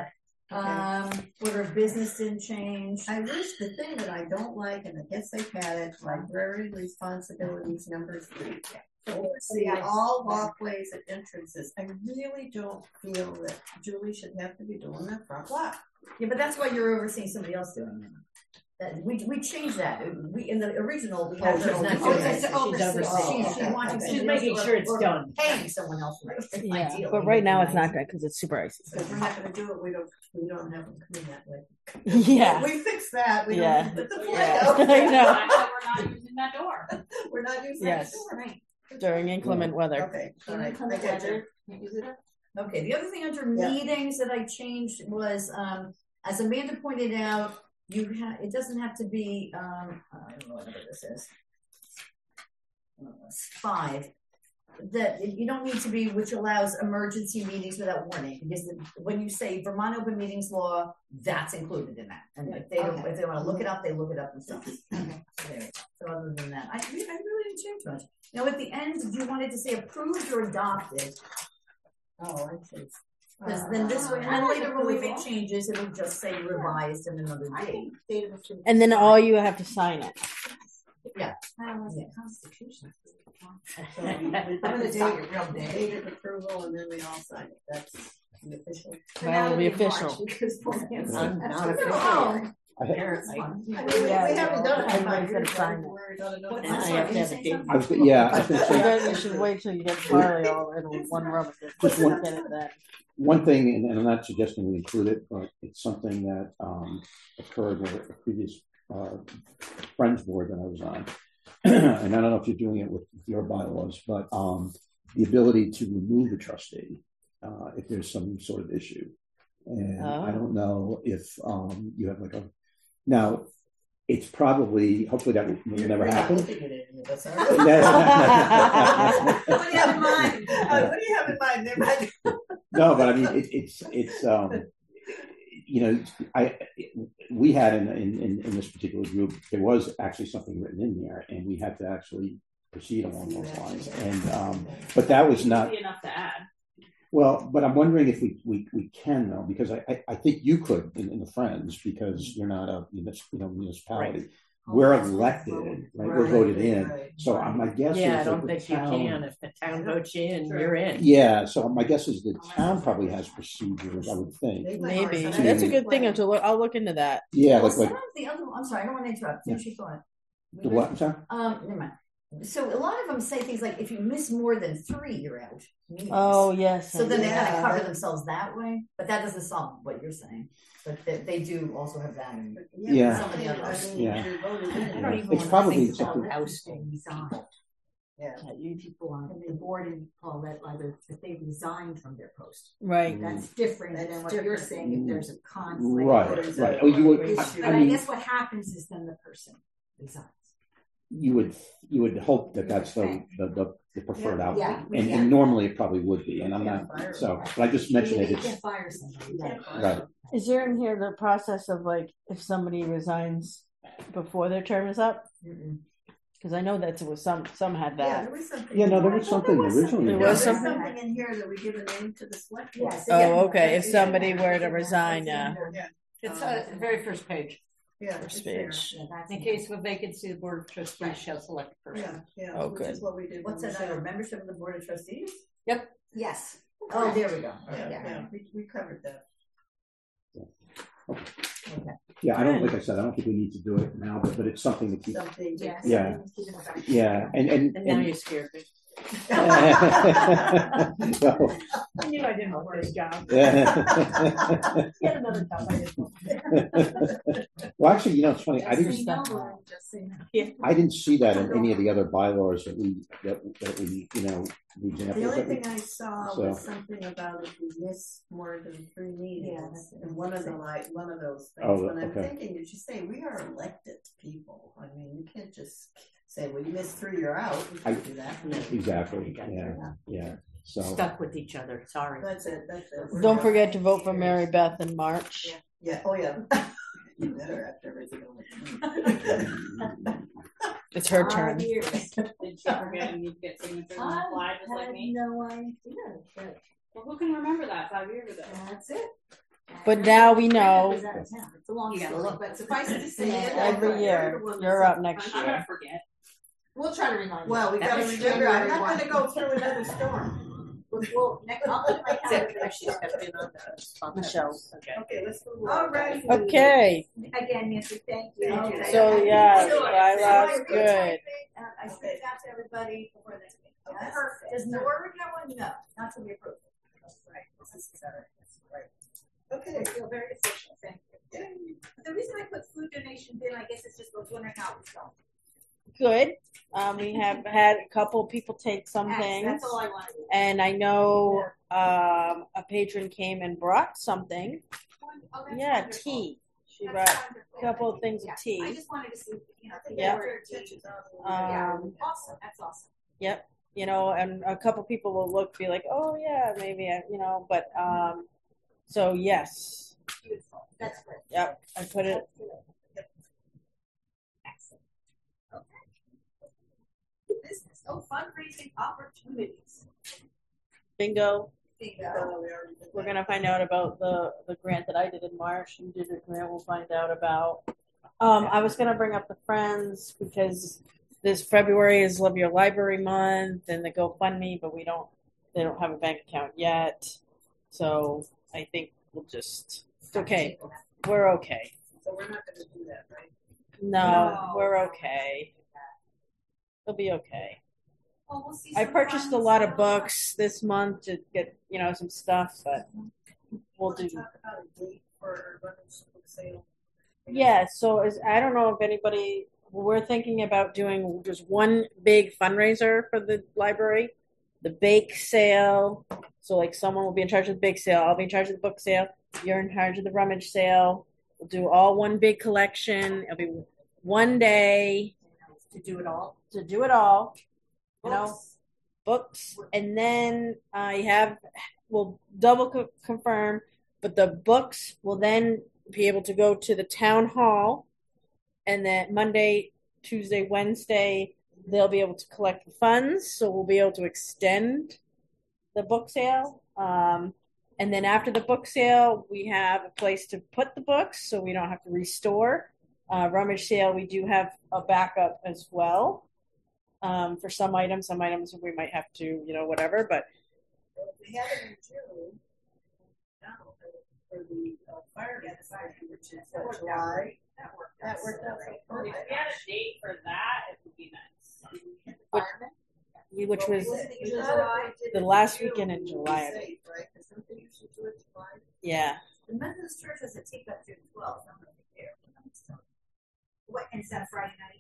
Order of business didn't change. I wish the thing that I don't like, and I guess they've had it, library responsibilities number 3. Oversee all walkways and entrances. I really don't feel that Julie should have to be doing that front walk. Yeah, but that's why you're overseeing somebody else doing it. That we changed that. We in the original we had her not doing it. She's making sure it's done. Paying someone else for it. Yeah, Ideally. but right now it's not good because it's super icy. So if we're not going to do it, we don't have them come in that way. Yeah. We fix that. We Yeah. don't put the Yeah. flag out. I know. That's why we're not using that door. We're not using Yes. that door. Right. During inclement weather. Okay. All right. I get you. Okay, the other thing under meetings that I changed was, as Amanda pointed out, it doesn't have to be, I don't know what number this is. 5. That you don't need to be, which allows emergency meetings without warning, because when you say Vermont Open Meetings Law, that's included in that. And if they don't, if they want to look it up, they look it up themselves. Okay. So other than that, I really didn't change much. Now at the end, you wanted to say approved or adopted. Oh, I see. Because then this way, and then later when we make changes, it'll just say revised and another date. And then all you have to sign it. Yeah. Constitution. I'm going to do it real date of approval, and then we all sign it. That's the official. Well, it'll be official. I'm not official. Apparently. We haven't done it. Everybody's gonna sign it. And I have to have a date. I was gonna say, You should wait till you get Farley all in one room. Just one- Get it then. one thing, and I'm not suggesting we include it, but it's something that occurred with a previous Friends board that I was on. And I don't know if you're doing it with your bylaws, but the ability to remove a trustee if there's some sort of issue. And I don't know if you have like a, now it's probably, hopefully that will never happen. What do you have in mind? What do you have in mind? No, but I mean, it's you know, we had in this particular group, there was actually something written in there, and we had to actually proceed along those lines. And but that was not enough to add. Well, but I'm wondering if we can though, because I think you could in the Friends, because you're not a municipality. Right. We're elected, right? We're voted in. So my guess is I that don't the think you town, can. If the town votes you in, you're in. Yeah, so my guess is the town probably has procedures, I would think. Maybe that's a good thing. I'll look into that. Yeah, Well, like some of the other, I'm sorry, I don't want to interrupt. Finish your thought. the what? I'm sorry? Never mind. So a lot of them say things like, if you miss more than 3, you're out. Meetings. Oh yes. So then they kind of cover themselves that way, but that doesn't solve what you're saying. But they do also have that. In Yeah. Some of the others. Yeah. I don't even It's want probably to think something- about ousting. Yeah. You people on the board and call that either if they resigned from their post. Right. That's different than what you're saying. If there's a conflict, Right, or there's right. a Oh, you would- issue. I But I mean- guess what happens is then the person resigns. You would hope that that's the preferred Yeah, outcome, yeah. and normally it probably would be, and I'm not. So, but I just mentioned it. You It's can't fire somebody. right. Is there in here the process of like if somebody resigns before their term is up? Because I know that was some had Yeah, that. there was something. Yeah, no, there was something originally. There was There's something? something in here that we give a name to the select board. Yes. Oh, okay. If somebody were to resign, yeah. It's the very first page. Yeah, First it's there. page. In case of a vacancy, the board of trustees shall select a person. Yeah, Oh, which good. is what we did. What's when that we under? said- Membership of the board of trustees? Yes. Oh, there we go. Yeah, we covered that. Yeah, I don't. Like I said, I don't think we need to do it now, but it's something to keep. Something. Yes. Yeah. Yeah, and now you're scared me. well, I knew I didn't want this job. yeah. Get another job. Well, actually, you know, it's funny. I didn't. Just say no. I didn't see that in any of the other bylaws that we the The examples only that we. thing I saw So- was something about if you miss more than 3 meetings, and one of those things. Oh, And I'm okay. thinking, did you say we are elected people? I mean, you can't just say, well, you missed 3, you're out. You can't do that. Exactly. Yeah. So. Stuck with each other. Sorry. That's it. Don't forget to vote for Mary Beth in March. Yeah. Oh, yeah. You better after everything. It's her turn. Did she forget and you get signatures on the fly just like me? No idea. Well, who can remember that 5 years ago? That's it. But now we know Is out of town. It's a long You gotta story, look. but suffice it to say, every year you're up next I'm gonna year. forget. We'll try to remind you. Well, we That gotta was remember, I'm January not gonna 1. go through another storm. Well, next, I'll put my calendar there. She's got been on the spot. Michelle. Okay. Okay, let's move on. All right. Okay. Again, Nancy, thank you. Thank you. So yeah, Sure. Bylaws good. I sent it out to everybody before the meeting. Okay. Perfect. Does Nora get one? No, not to be approved. That's right. This is better. That's right. Okay. I feel very efficient. Thank you. The reason I put food donations in, I guess, is just I was wondering how it was going. Good. We have had a couple people take some That's things, all I wanted. and I know a patron came and brought something. Oh, that's Yeah, wonderful. tea. She That's brought wonderful. a couple of things of I tea. just wanted to see, you know, Yep. awesome. That's awesome. Yep. You know, and a couple people will look, be like, oh yeah, maybe, you know, but so yes. Beautiful. That's great. Yep. I put it. Excellent. Okay. Business. Oh, fundraising opportunities. Bingo. Bingo. We're gonna find out about the grant that I did in March. You did a grant. We'll find out about. I was gonna bring up the Friends because this February is Love Your Library Month and the GoFundMe, but they don't have a bank account yet. So I think we'll just. It's okay. We're okay. So we're not gonna do that, right? No, we're okay. It'll be okay. Well, we'll see I some purchased a funds. lot of books this month to get, you know, some stuff, but we'll do. Talk about a date for runners book sale. Yeah, so I don't know if anybody, we're thinking about doing just one big fundraiser for the library, the bake sale. So like someone will be in charge of the bake sale. I'll be in charge of the book sale. You're in charge of the rummage sale. We'll do all one big collection. It'll be one day To do it all. You know, books, and then we'll double confirm, but the books will then be able to go to the town hall, and then Monday, Tuesday, Wednesday, they'll be able to collect the funds, so we'll be able to extend the book sale. And then after the book sale, we have a place to put the books, so we don't have to restore. Rummage sale, we do have a backup as well. For some items we might have to, you know, whatever, but We have it in June. Now, for the fire department, which is July. That worked out. If we had a date for that, it would be nice. which was the last weekend in July. I think. Right? Because don't they usually do it July? Yeah. The Methodist Church has a take up June 12th. I'm going to be there. What, and it's on Friday night?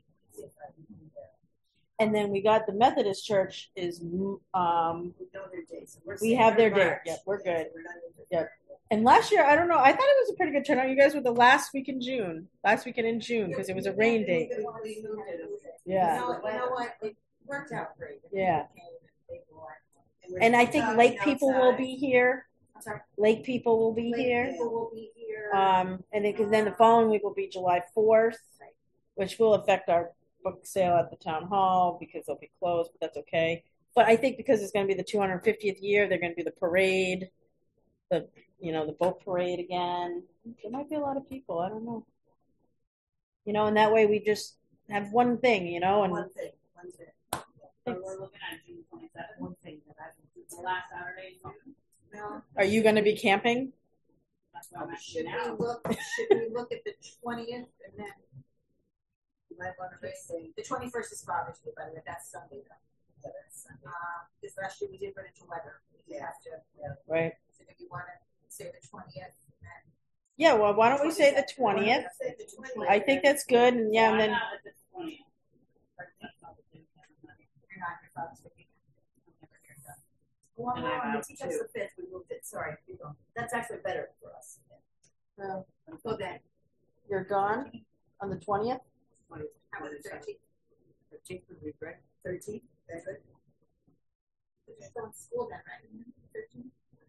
And then we got the Methodist Church is We know their dates. we have their date. Yep, we're good. Yep. And last year, I don't know. I thought it was a pretty good turnout. You guys were the last weekend in June, because it was a rain date. Yeah. You know what? It worked out great. Yeah. And I think Lake people will be here. I'm sorry. Lake people will be here. People will be here. And then the following week will be July 4th, which will affect our book sale at the town hall because they'll be closed, but that's okay. But I think because it's going to be the 250th year, they're going to do the parade, the boat parade again. There might be a lot of people. I don't know. You know, and that way we just have one thing, you know, and One thing. So we're looking at June 27th. One thing that I think The last Saturday in June. No. are you going to be camping? That's what I'm Should asking now. we look at the 20th and then you might want to raise the the 21st is Father's Day, by the way. That's Sunday though. Because last year we did run into weather. We have to. Right. So if you want to say the 20th, then Yeah, well, why don't we say the 20th? Say the 20th. I think that's good. And yeah, and Why then not at the 20th? you're not your Father's Day. Well, And I'm no, out teach us too. the 5th. We moved it. Sorry, keep going. That's actually better for us. So then, you're gone on the 20th? how about the 13th? 13th would be great. 13th, that's it. You're still in school then, right? 13th?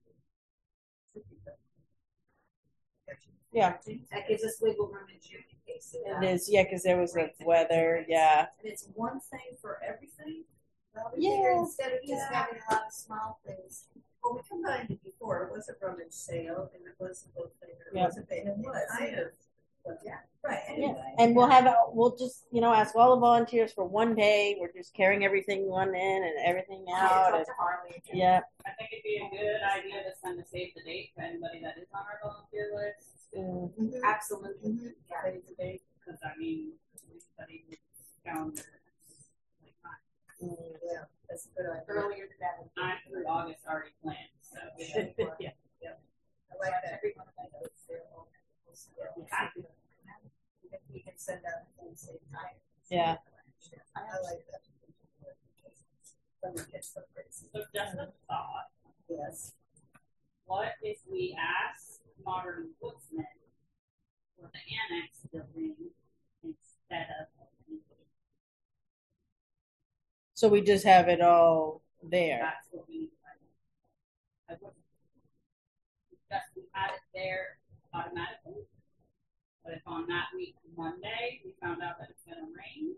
Yeah. That gives us wiggle room in June in case It is, yeah, because there was the weather, yeah. And it's one thing for everything. Well, Yeah. figured instead of just having a lot of small things, well, we combined it before. It was a rummage sale and it was a book thing. Yeah. wasn't they? It was. Yeah. Right. Anyway. And we'll just, ask all the volunteers for one day. We're just carrying everything one in and everything out. And, yeah. I think it'd be a good idea to send a save the date to anybody that is on our volunteer list. Mm-hmm. Absolutely. Yeah. Save the date, because everybody calendar. Yeah, that's a good idea. Earlier than that. 9 through August already planned, so yeah. I like that. Everyone I know is there. We can send out the same time. Yeah. I like that. So just a thought. Yes. What if we ask Modern Woodsman for the annex building instead of So we just have it all there. That's what we we had it there automatically. But if on that week, Monday, we found out that it's going to rain.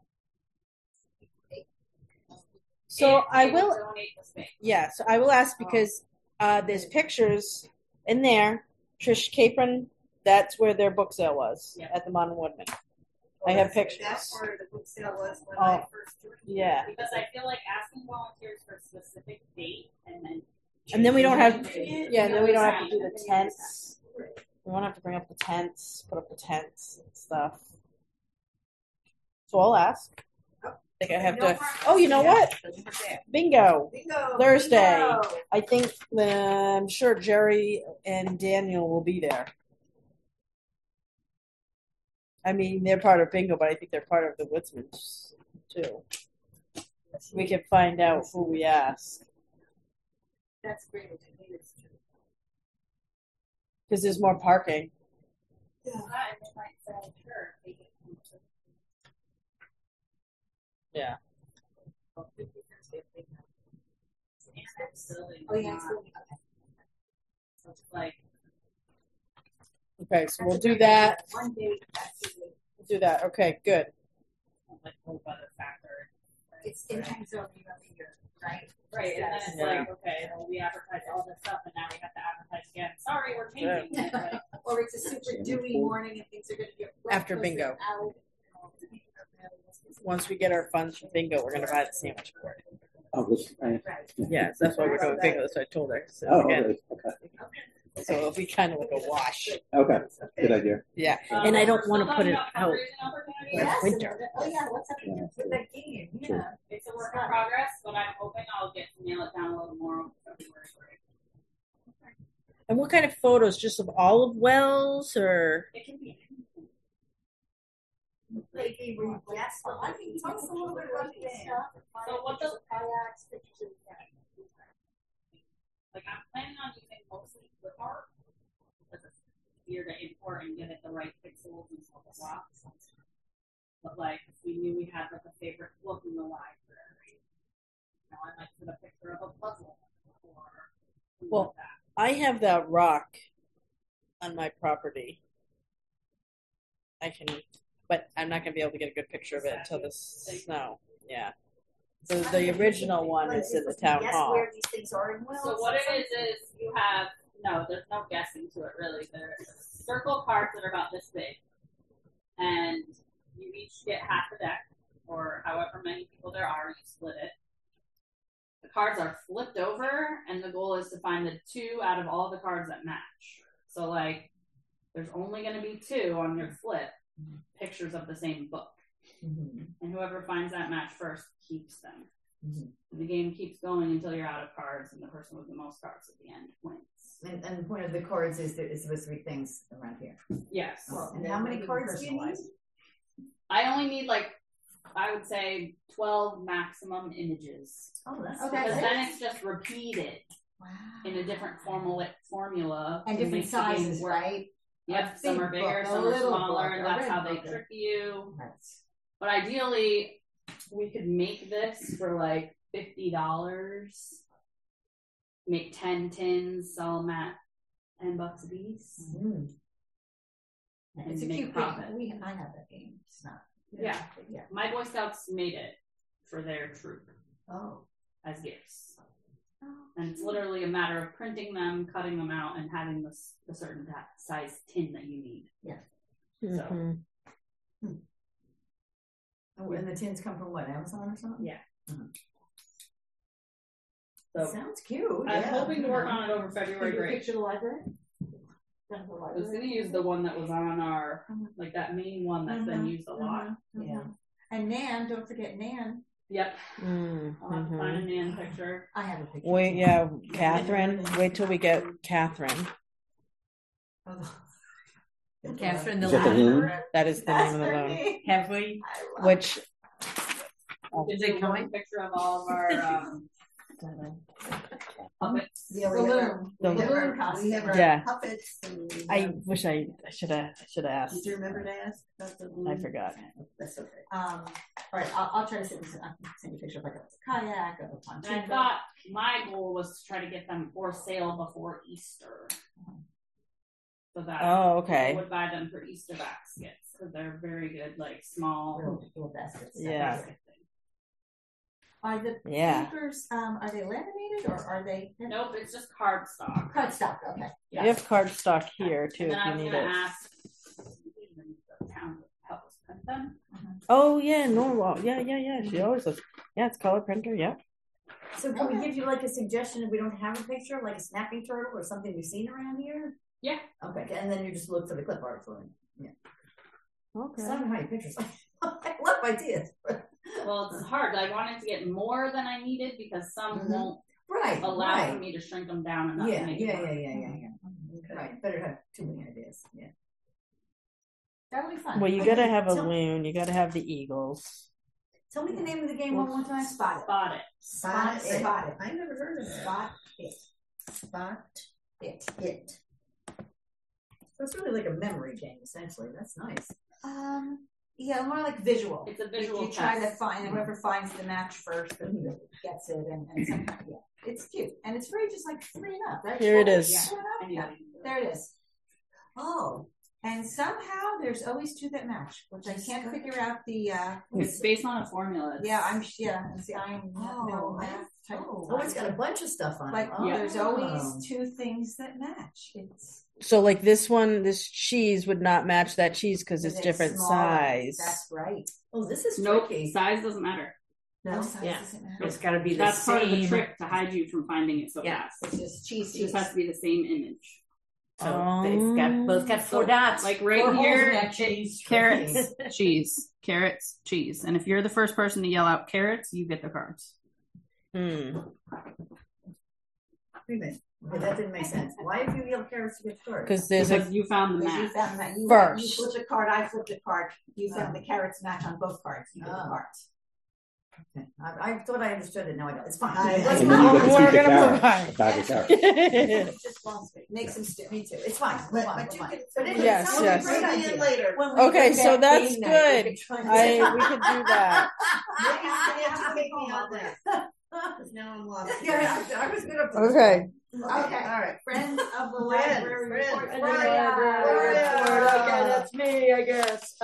So I will. Donate the space. Yeah, so I will ask because there's pictures in there. Trish Capron, that's where their book sale was at the Modern Woodman. I have pictures. That's where the book sale was when Oh, I first joined. yeah. Because I feel like asking volunteers for a specific date And then we don't have, yeah, and then we don't have to do the tents. We won't have to bring up the tents, put up the tents and stuff. So I'll ask. I think I have to. Oh, you know what? Bingo. Thursday. Bingo. I think I'm sure Jerry and Daniel will be there. I mean, they're part of Bingo, but I think they're part of the Woodsman too. We can find out who we ask. That's great. I think it's true. Because there's more parking. Yeah. Yeah. Oh, yeah. So it's like, Okay, so we'll do that. One day. We'll do that. Okay, good. like whole other factor. It's in time zone every year, right? Right, and then it's like, okay, well, we advertise all this stuff, and now we have to advertise again. Sorry, we're changing it. Like, Or it's a super dewy morning and things are going to get wet After because bingo. they're out. Once we get our funds from bingo, we're going to buy the sandwich board. Oh, this, Yes, that's why we're doing bingo. That's what I told her. So, oh, again, okay. so it'll be kind of like a wash. Okay, good idea. Yeah, and I don't want to put it out in Yes, winter. oh yeah, what's up with that game? Sure. Yeah. it's a work in progress, but I'm hoping I'll get to nail it down a little more over February break. And what kind of photos? Just of olive wells, or It can be anything. Like, yes, well, I mean, tell us a little bit about the stuff. So what the kayaks, pictures of that. like I'm planning on using mostly clip art because it's easier to import and get it the right pixels and blah blah blah. But like if we knew we had like a favorite book in the library, I might put a picture of a puzzle or something Well, like that. I have that rock on my property. I can, but I'm not going to be able to get a good picture of it until the snow. Yeah. So the original one is in the town Guess hall. where these things are in Wells. So what it is you have there's no guessing to it really. There's circle cards that are about this big, and you each get half a deck, or however many people there are, you split it. The cards are flipped over, and the goal is to find the 2 out of all the cards that match. So like, there's only going to be 2 on your flip pictures of the same book. Mm-hmm. And whoever finds that match first keeps them. Mm-hmm. The game keeps going until you're out of cards, and the person with the most cards at the end wins. And the point of the cards is that it's supposed to be things around here. Yes. And how many cards do you need? I only need I would say 12 maximum images. Oh, that's Because then it's just repeated in a different formula. And to different make the game sizes, work. right? Yep, A some big are bigger, book, a some are little smaller, book, and a that's red how they book. trick you. Right. But ideally, we could make this for like $50. Make 10 tins, sell them at $10 a piece. Mm. And It's a make cute profit. game. I have that game. It's not. Yeah. Yeah. My Boy Scouts made it for their troop Oh. as gifts. And it's literally a matter of printing them, cutting them out, and having the certain size tin that you need. Yeah. So. Oh, and the tins come from what, Amazon or something? Yeah. So, sounds cute. I'm hoping to work on it over February Can you break. picture the library? I was going to use the one that was on our, like that main one that's been used a lot. Yeah. And Nan, don't forget Nan. Yep. I'll have to find a Nan picture. I have a picture. Wait, yeah, Catherine. Wait till we get Catherine. Catherine the Is that the Loon. loon? That is the name of the loan. Have we? Which Is it coming? Picture of all of our puppets. Yeah, The loon. we have Loon our, costume. we have our Yeah. puppets. And we I have- wish I should have asked. Did you remember to ask about the loon? I forgot. That's okay. All right, I'll try to send you a picture of like a kayak or a pontoon. And I thought my goal was to try to get them for sale before Easter. So that Oh, okay. I would buy them for Easter baskets because they're very good, like small little baskets. Yeah. basket thing. Are the Yeah. papers, are they laminated or are they? Nope, it's just cardstock. Cardstock, okay. We have cardstock here too And if then I you was need going it. to ask the town to help us print them. Oh yeah, normal. Yeah. She always says, yeah, it's color printer. Yeah. So can we give you like a suggestion if we don't have a picture, like a snapping turtle or something you've seen around here? Yeah. Okay, and then you just look for the clip art for it. Yeah. Okay. So I don't know how many pictures. I love ideas. Well, it's hard. I wanted to get more than I needed because some won't allow for me to shrink them down enough to make it work. Okay. Right, better have too many ideas. Yeah. That'll be fun. Well, you Okay, gotta have a tell- loon. You gotta have the eagles. Tell me the name of the game one more time. Spot it. Spot it. Spot it. Spot it. I never heard of it. Spot it. Spot it. So it's really like a memory game, essentially. That's nice. Yeah, more like visual. It's a visual You try to test. find whoever finds the match first and gets it, and somehow, yeah, it's cute and it's very just like free enough. Right? Here it Oh, is. yeah. Yeah, there it is. Oh, and somehow there's always two that match, which I can't figure out the. It's based on a formula. See, I am not no Oh, math type. oh, it's got a bunch of stuff on But it. Oh. there's always two things that match. It's So like this one, this cheese would not match that cheese because it's different smaller. size. That's right. Oh, this is Nope, tricky. size doesn't matter. No, Yeah. Doesn't matter. It's got to be the That's part of the same. trick to hide you from finding it so Yeah. fast. It's just cheese. It just has to be the same image. So they've got both got four dots. Like Four right holes here, in that cheese. carrots, cheese, carrots, cheese. And if you're the first person to yell out carrots, you get the cards. Wait a minute. Okay, that didn't make sense. Why have you yelled carrots to get started? Because there's a Because you found the Because you match. found that you First. flipped a card, I flipped a card. You found the carrots match on both cards. You get the Oh. cards. Okay. I thought I understood it. No, I don't. It's fine. And Let's then move you on. get to We're keep the gonna carrots, move a bag of carrots. It's just long sweet. Make some stew. Me too. It's fine. Move on. But Move you on. can, But it Yes, sounds yes. like a great idea later. When we Okay, bring so back that's game night, good. we could try we could do that. maybe you have to make me on that. Because now I'm lost. Yeah, I was gonna. Okay. Okay. All right. Friends of the Friends, library friends. report. Friends of the library report. Okay, that's me, I guess.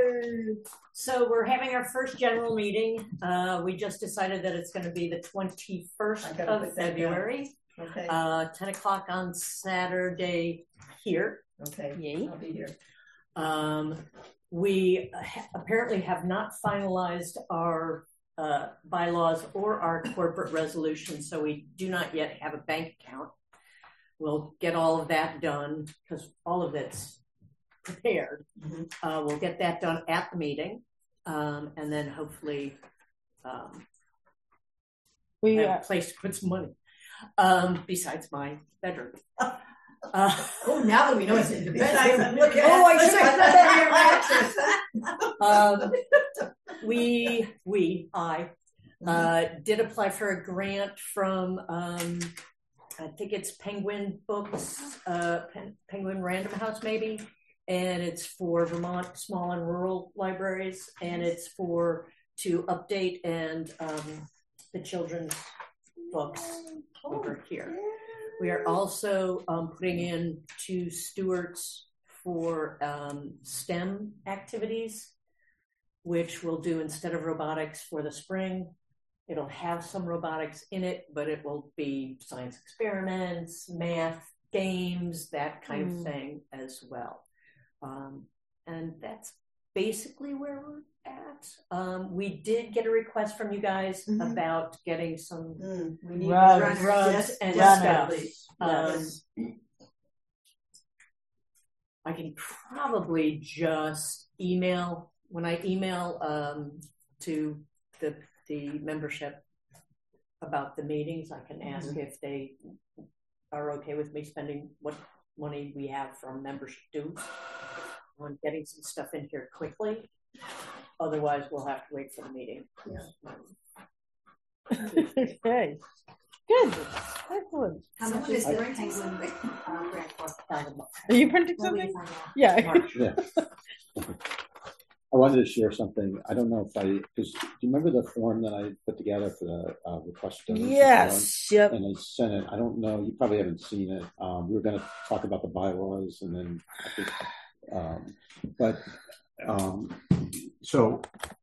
So we're having our first general meeting. We just decided that it's going to be the 21st I gotta of put that down. February, Okay. 10 o'clock on Saturday here. Okay. Yay. I'll be here. We apparently have not finalized our bylaws or our corporate resolution, so we do not yet have a bank account. We'll get all of that done because all of it's prepared. We'll get that done at the meeting, and then hopefully We have a place to put some money besides my bedroom. Oh, now that we know it's in the bed, I look at. Oh, I should I did apply for a grant from I think it's Penguin Books, Penguin Random House maybe, and it's for Vermont small and rural libraries, and it's to update and the children's books over here. We are also putting in 2 stewards for STEM activities, which we'll do instead of robotics for the spring. It'll have some robotics in it, but it will be science experiments, math, games, that kind of thing as well. And that's basically where we're at. We did get a request from you guys about getting some We need Runs. runs and Runners. stuff. I can probably just email, when I email to the membership about the meetings, I can ask if they are okay with me spending what money we have from membership dues on getting some stuff in here quickly. Otherwise, we'll have to wait for the meeting. Okay. Good. Excellent. How much is the Penguin grant for? Are you printing something? Yeah. Yeah. I wanted to share something. I don't know if because do you remember the form that I put together for the request? Yes. Yep. And I sent it. I don't know. You probably haven't seen it. We were going to talk about the bylaws, and then I think, so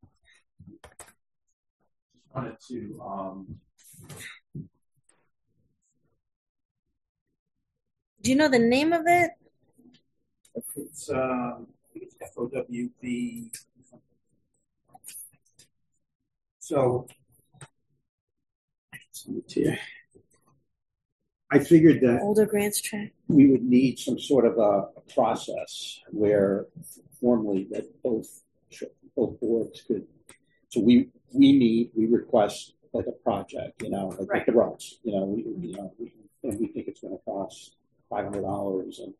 just wanted to. Do you know the name of it? It's FOWB. So I figured that Older Grants Track. we would need some sort of a process where formally that both boards could. So we request like a project, like the roads, and we think it's going to cost $500, and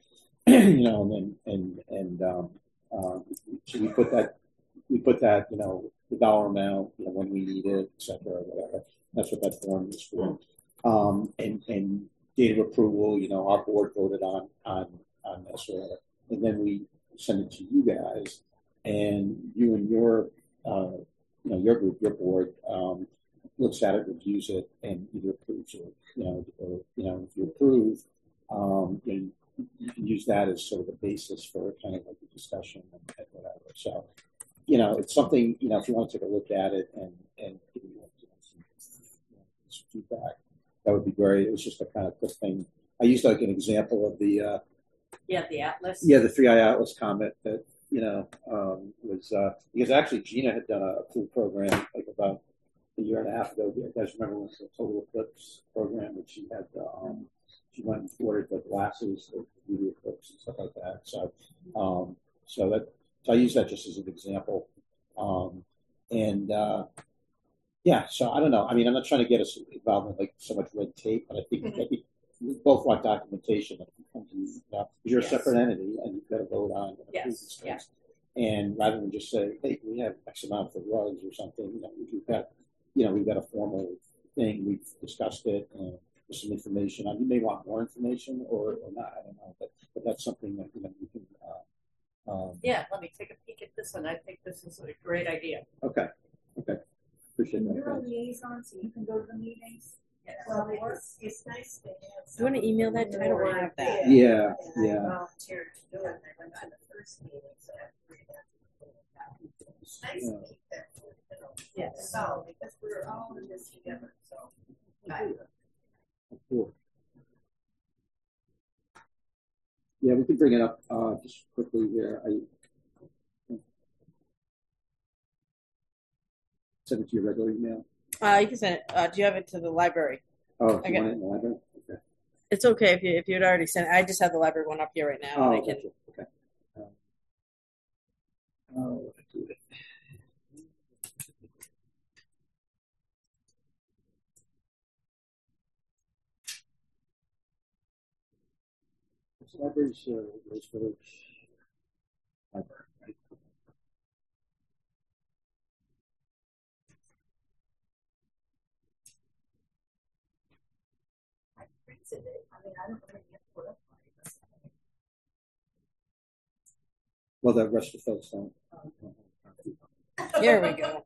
so we put that, the dollar amount, when we need it, et cetera, whatever. That's what that form is for. And date of approval, our board voted on this, or whatever. And then we send it to you guys, and you and your, your group, your board, looks at it, reviews it, and either approves it, or if you approve, then you can use that as sort of the basis for kind of like a discussion and whatever. So, it's something, if you want to take a look at it and give me some feedback, that would be great. It was just a kind of quick thing. I used like an example of the Atlas. Yeah, the 3i Atlas Comet that was because actually Gina had done a cool program like about a year and a half ago. You guys remember when it was the Total Eclipse program that she had? She went and ordered the glasses, the beauty eclipse and stuff like that. So, so I use that just as an example. So I don't know. I mean, I'm not trying to get us involved in like so much red tape, but I think we both want documentation. Because you're a separate entity and you've got to vote on these things. And rather than just say, hey, we have X amount for rugs or something, we've got a formal thing. We've discussed it. With some information. You may want more information or not. I don't know, but that's something that we can. Let me take a peek at this one. I think this is a great idea. Okay. Appreciate that. You're a liaison, so you can go to the meetings. Well, it's nice to have. Do you want to email that? I don't have that. Yeah. I volunteered to do it. I went to the first meeting, so I have to read that. It's nice to keep that. So because we're all in this together, so. Cool. Yeah, we can bring it up just quickly here. I send it to your regular email. You can send it. Do you have it to the library? Oh, you want it in the library? Okay. It's okay if you'd already sent it. I just have the library one up here right now. And I can. Okay. I'll do it. Libraries, Rose Village Library, right? I printed it. I mean, I don't really get put up on it. Well, the rest of the folks don't. Here we go.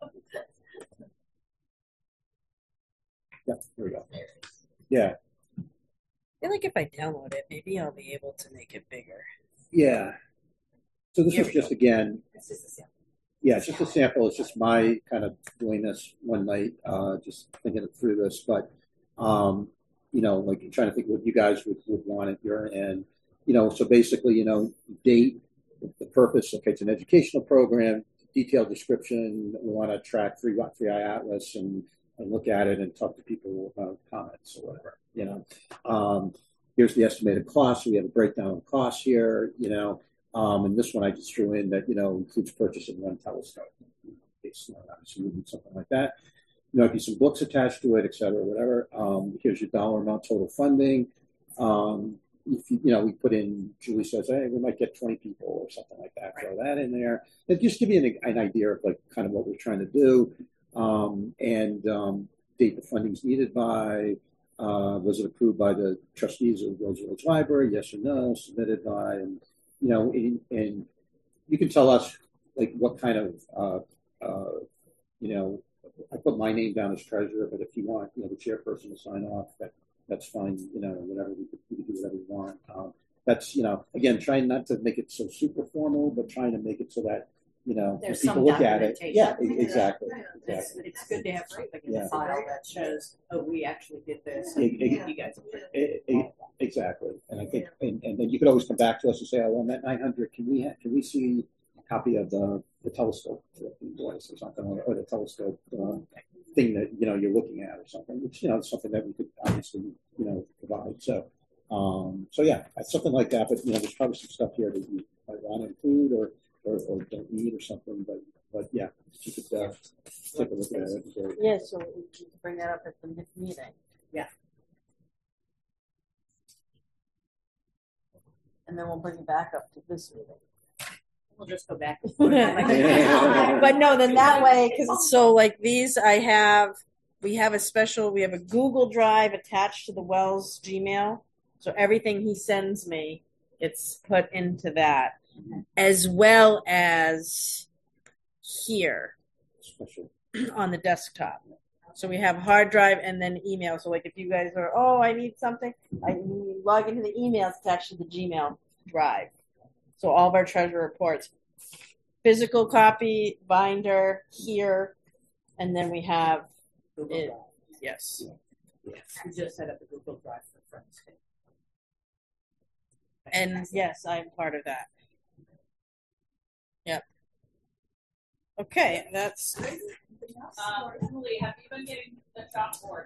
Yeah, here we go. Yeah. I feel like if I download it, maybe I'll be able to make it bigger. Yeah. So this is just again. It's just a sample. Yeah, it's just a sample. It's just my kind of doing this one night, just thinking through this. But, like trying to think what you guys would want at your end. So basically, date, the purpose. Okay, it's an educational program, detailed description. We want to track 3i Atlas and look at it and talk to people about comments or whatever. Here's the estimated cost. We have a breakdown of costs here. And this one I just threw in that, includes purchase of one telescope. So we need something like that. Might be some books attached to it, et cetera, whatever. Here's your dollar amount total funding. If we put in, Julie says, hey, we might get 20 people or something like that. Throw that in there. It just give you an idea of like kind of what we're trying to do. And date the funding's needed by. Was it approved by the trustees of Rose Village Library? Yes or no? Submitted by, and you can tell us like what kind of, I put my name down as treasurer, but if you want, the chairperson to sign off, that's fine. Whatever we can do whatever we want. That's again, trying not to make it so super formal, but trying to make it so that There's people some look at it. Yeah, exactly. It's good to have something in the file that shows, oh, we actually did this. You guys exactly. And I think, and then you could always come back to us and say, oh, on that 900, can we see a copy of the telescope voice or something, or the telescope thing that you're looking at or something, which something that we could obviously provide. So yeah, something like that. But there's probably some stuff here that you might want to include or don't need or something. But yeah, you could take a look at it. Yeah, so we can bring that up at the meeting. Yeah. And then we'll bring it back up to this meeting. We'll just go back. But no, then that way, because it's so like these, we have a Google Drive attached to the Wells Gmail. So everything he sends me, it's put into that, as well as here on the desktop. So we have hard drive and then email. So like if you guys are, I need something, I log into the emails attached to the Gmail drive. So all of our treasure reports, physical copy, binder here, and then we have it. Yes. We just set up a Google Drive for friends. And yes, I'm part of that. Yep. Okay, that's. Julie, have you been getting the chalkboard?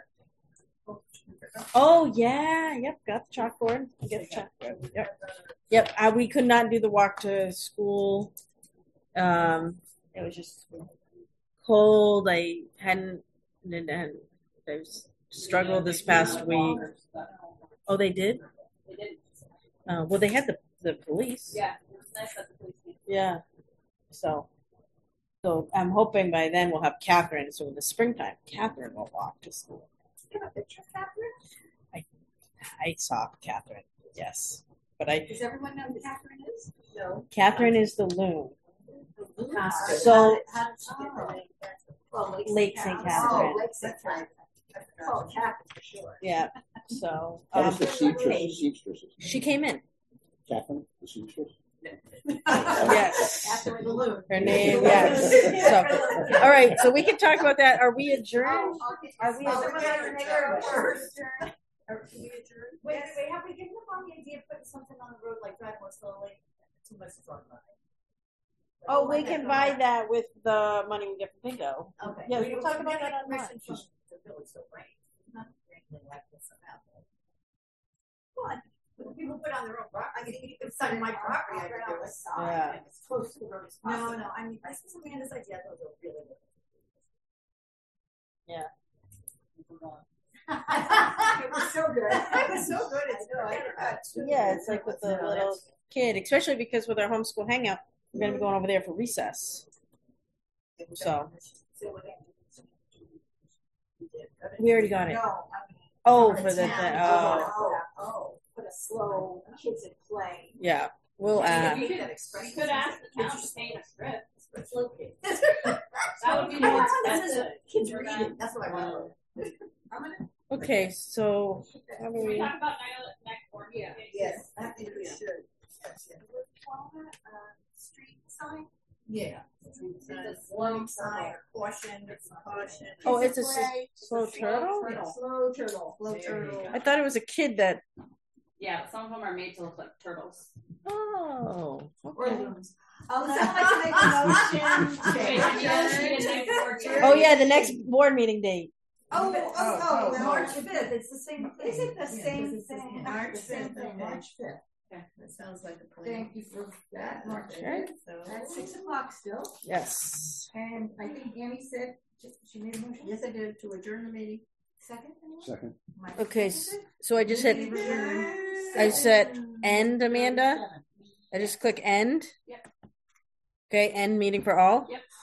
Oh yeah, yep. Got the chalkboard. Get the chalkboard. Yep. We could not do the walk to school. It was just cold. I hadn't. I struggled this past week. Oh, they did. They did. Well, they had the police. Yeah, it was nice that the police came. Yeah. So I'm hoping by then we'll have Catherine. So in the springtime, Catherine will walk to school. You have a picture of Catherine? I saw Catherine, yes. But Does everyone know who Catherine is? No. Catherine is the loon. So So how did she get the name? Well, Lake St. Catherine. Oh, Lake St. Catherine. Oh, Catherine for sure. Yeah. So That was the seamstress. she came in. Catherine, the seamstress. Yes. Catherine the Loon. Her name, yes. So, all right. So we can talk about that. Are we adjourned? Are we adjourned? Wait, have we given up on the idea of putting something on the road like drive more slowly? Too much to talk about. Oh, we can buy that with the money we get from Bingo. Okay. Yes, We we'll can talk about get that online. permission from the village to bring. Not really like this about it. What? People put on their own property. I mean, you can sign my property. I could do it. Yeah. It's close to the road as possible. No, I mean, this was Amanda's idea. I thought it was really good. Yeah. It was so good. It was so good. It's good. Yeah, it's like with the little kid, especially because with our homeschool hangout, we're going to be going over there for recess. So we already got it. No, I mean, Oh, for the thing. Oh, put a slow kids at play. Yeah, we'll add. You could ask the town to paint a strip. For slow kids. That would be more expensive. Kids reading. That's what I want. Okay, so how do Can we we? talk about next board? Yeah. Yes, I think we should. Street sign? Yeah. The warning sign or caution or caution. Oh, it's a gray, slow turtle? Slow turtle. Slow turtle. I thought it was a kid that. Yeah, some of them are made to look like turtles. Oh. Or Okay. loons. Would someone like to make a motion? Oh yeah, the next board meeting date. Oh, March 5th. It's the same thing. Is it the same It's the thing? same- March The same 5th, thing, okay. March 5th. That sounds like a plan. Thank you for that, March Okay. 5th. So, At 6 o'clock still. Yes. And I think Annie said she made a motion. yes, I did to adjourn the meeting. Second? Second. Mike Okay, seconded? so I just hit. I said end, Amanda. I just click end. Yep. Okay, end meeting for all. Yep.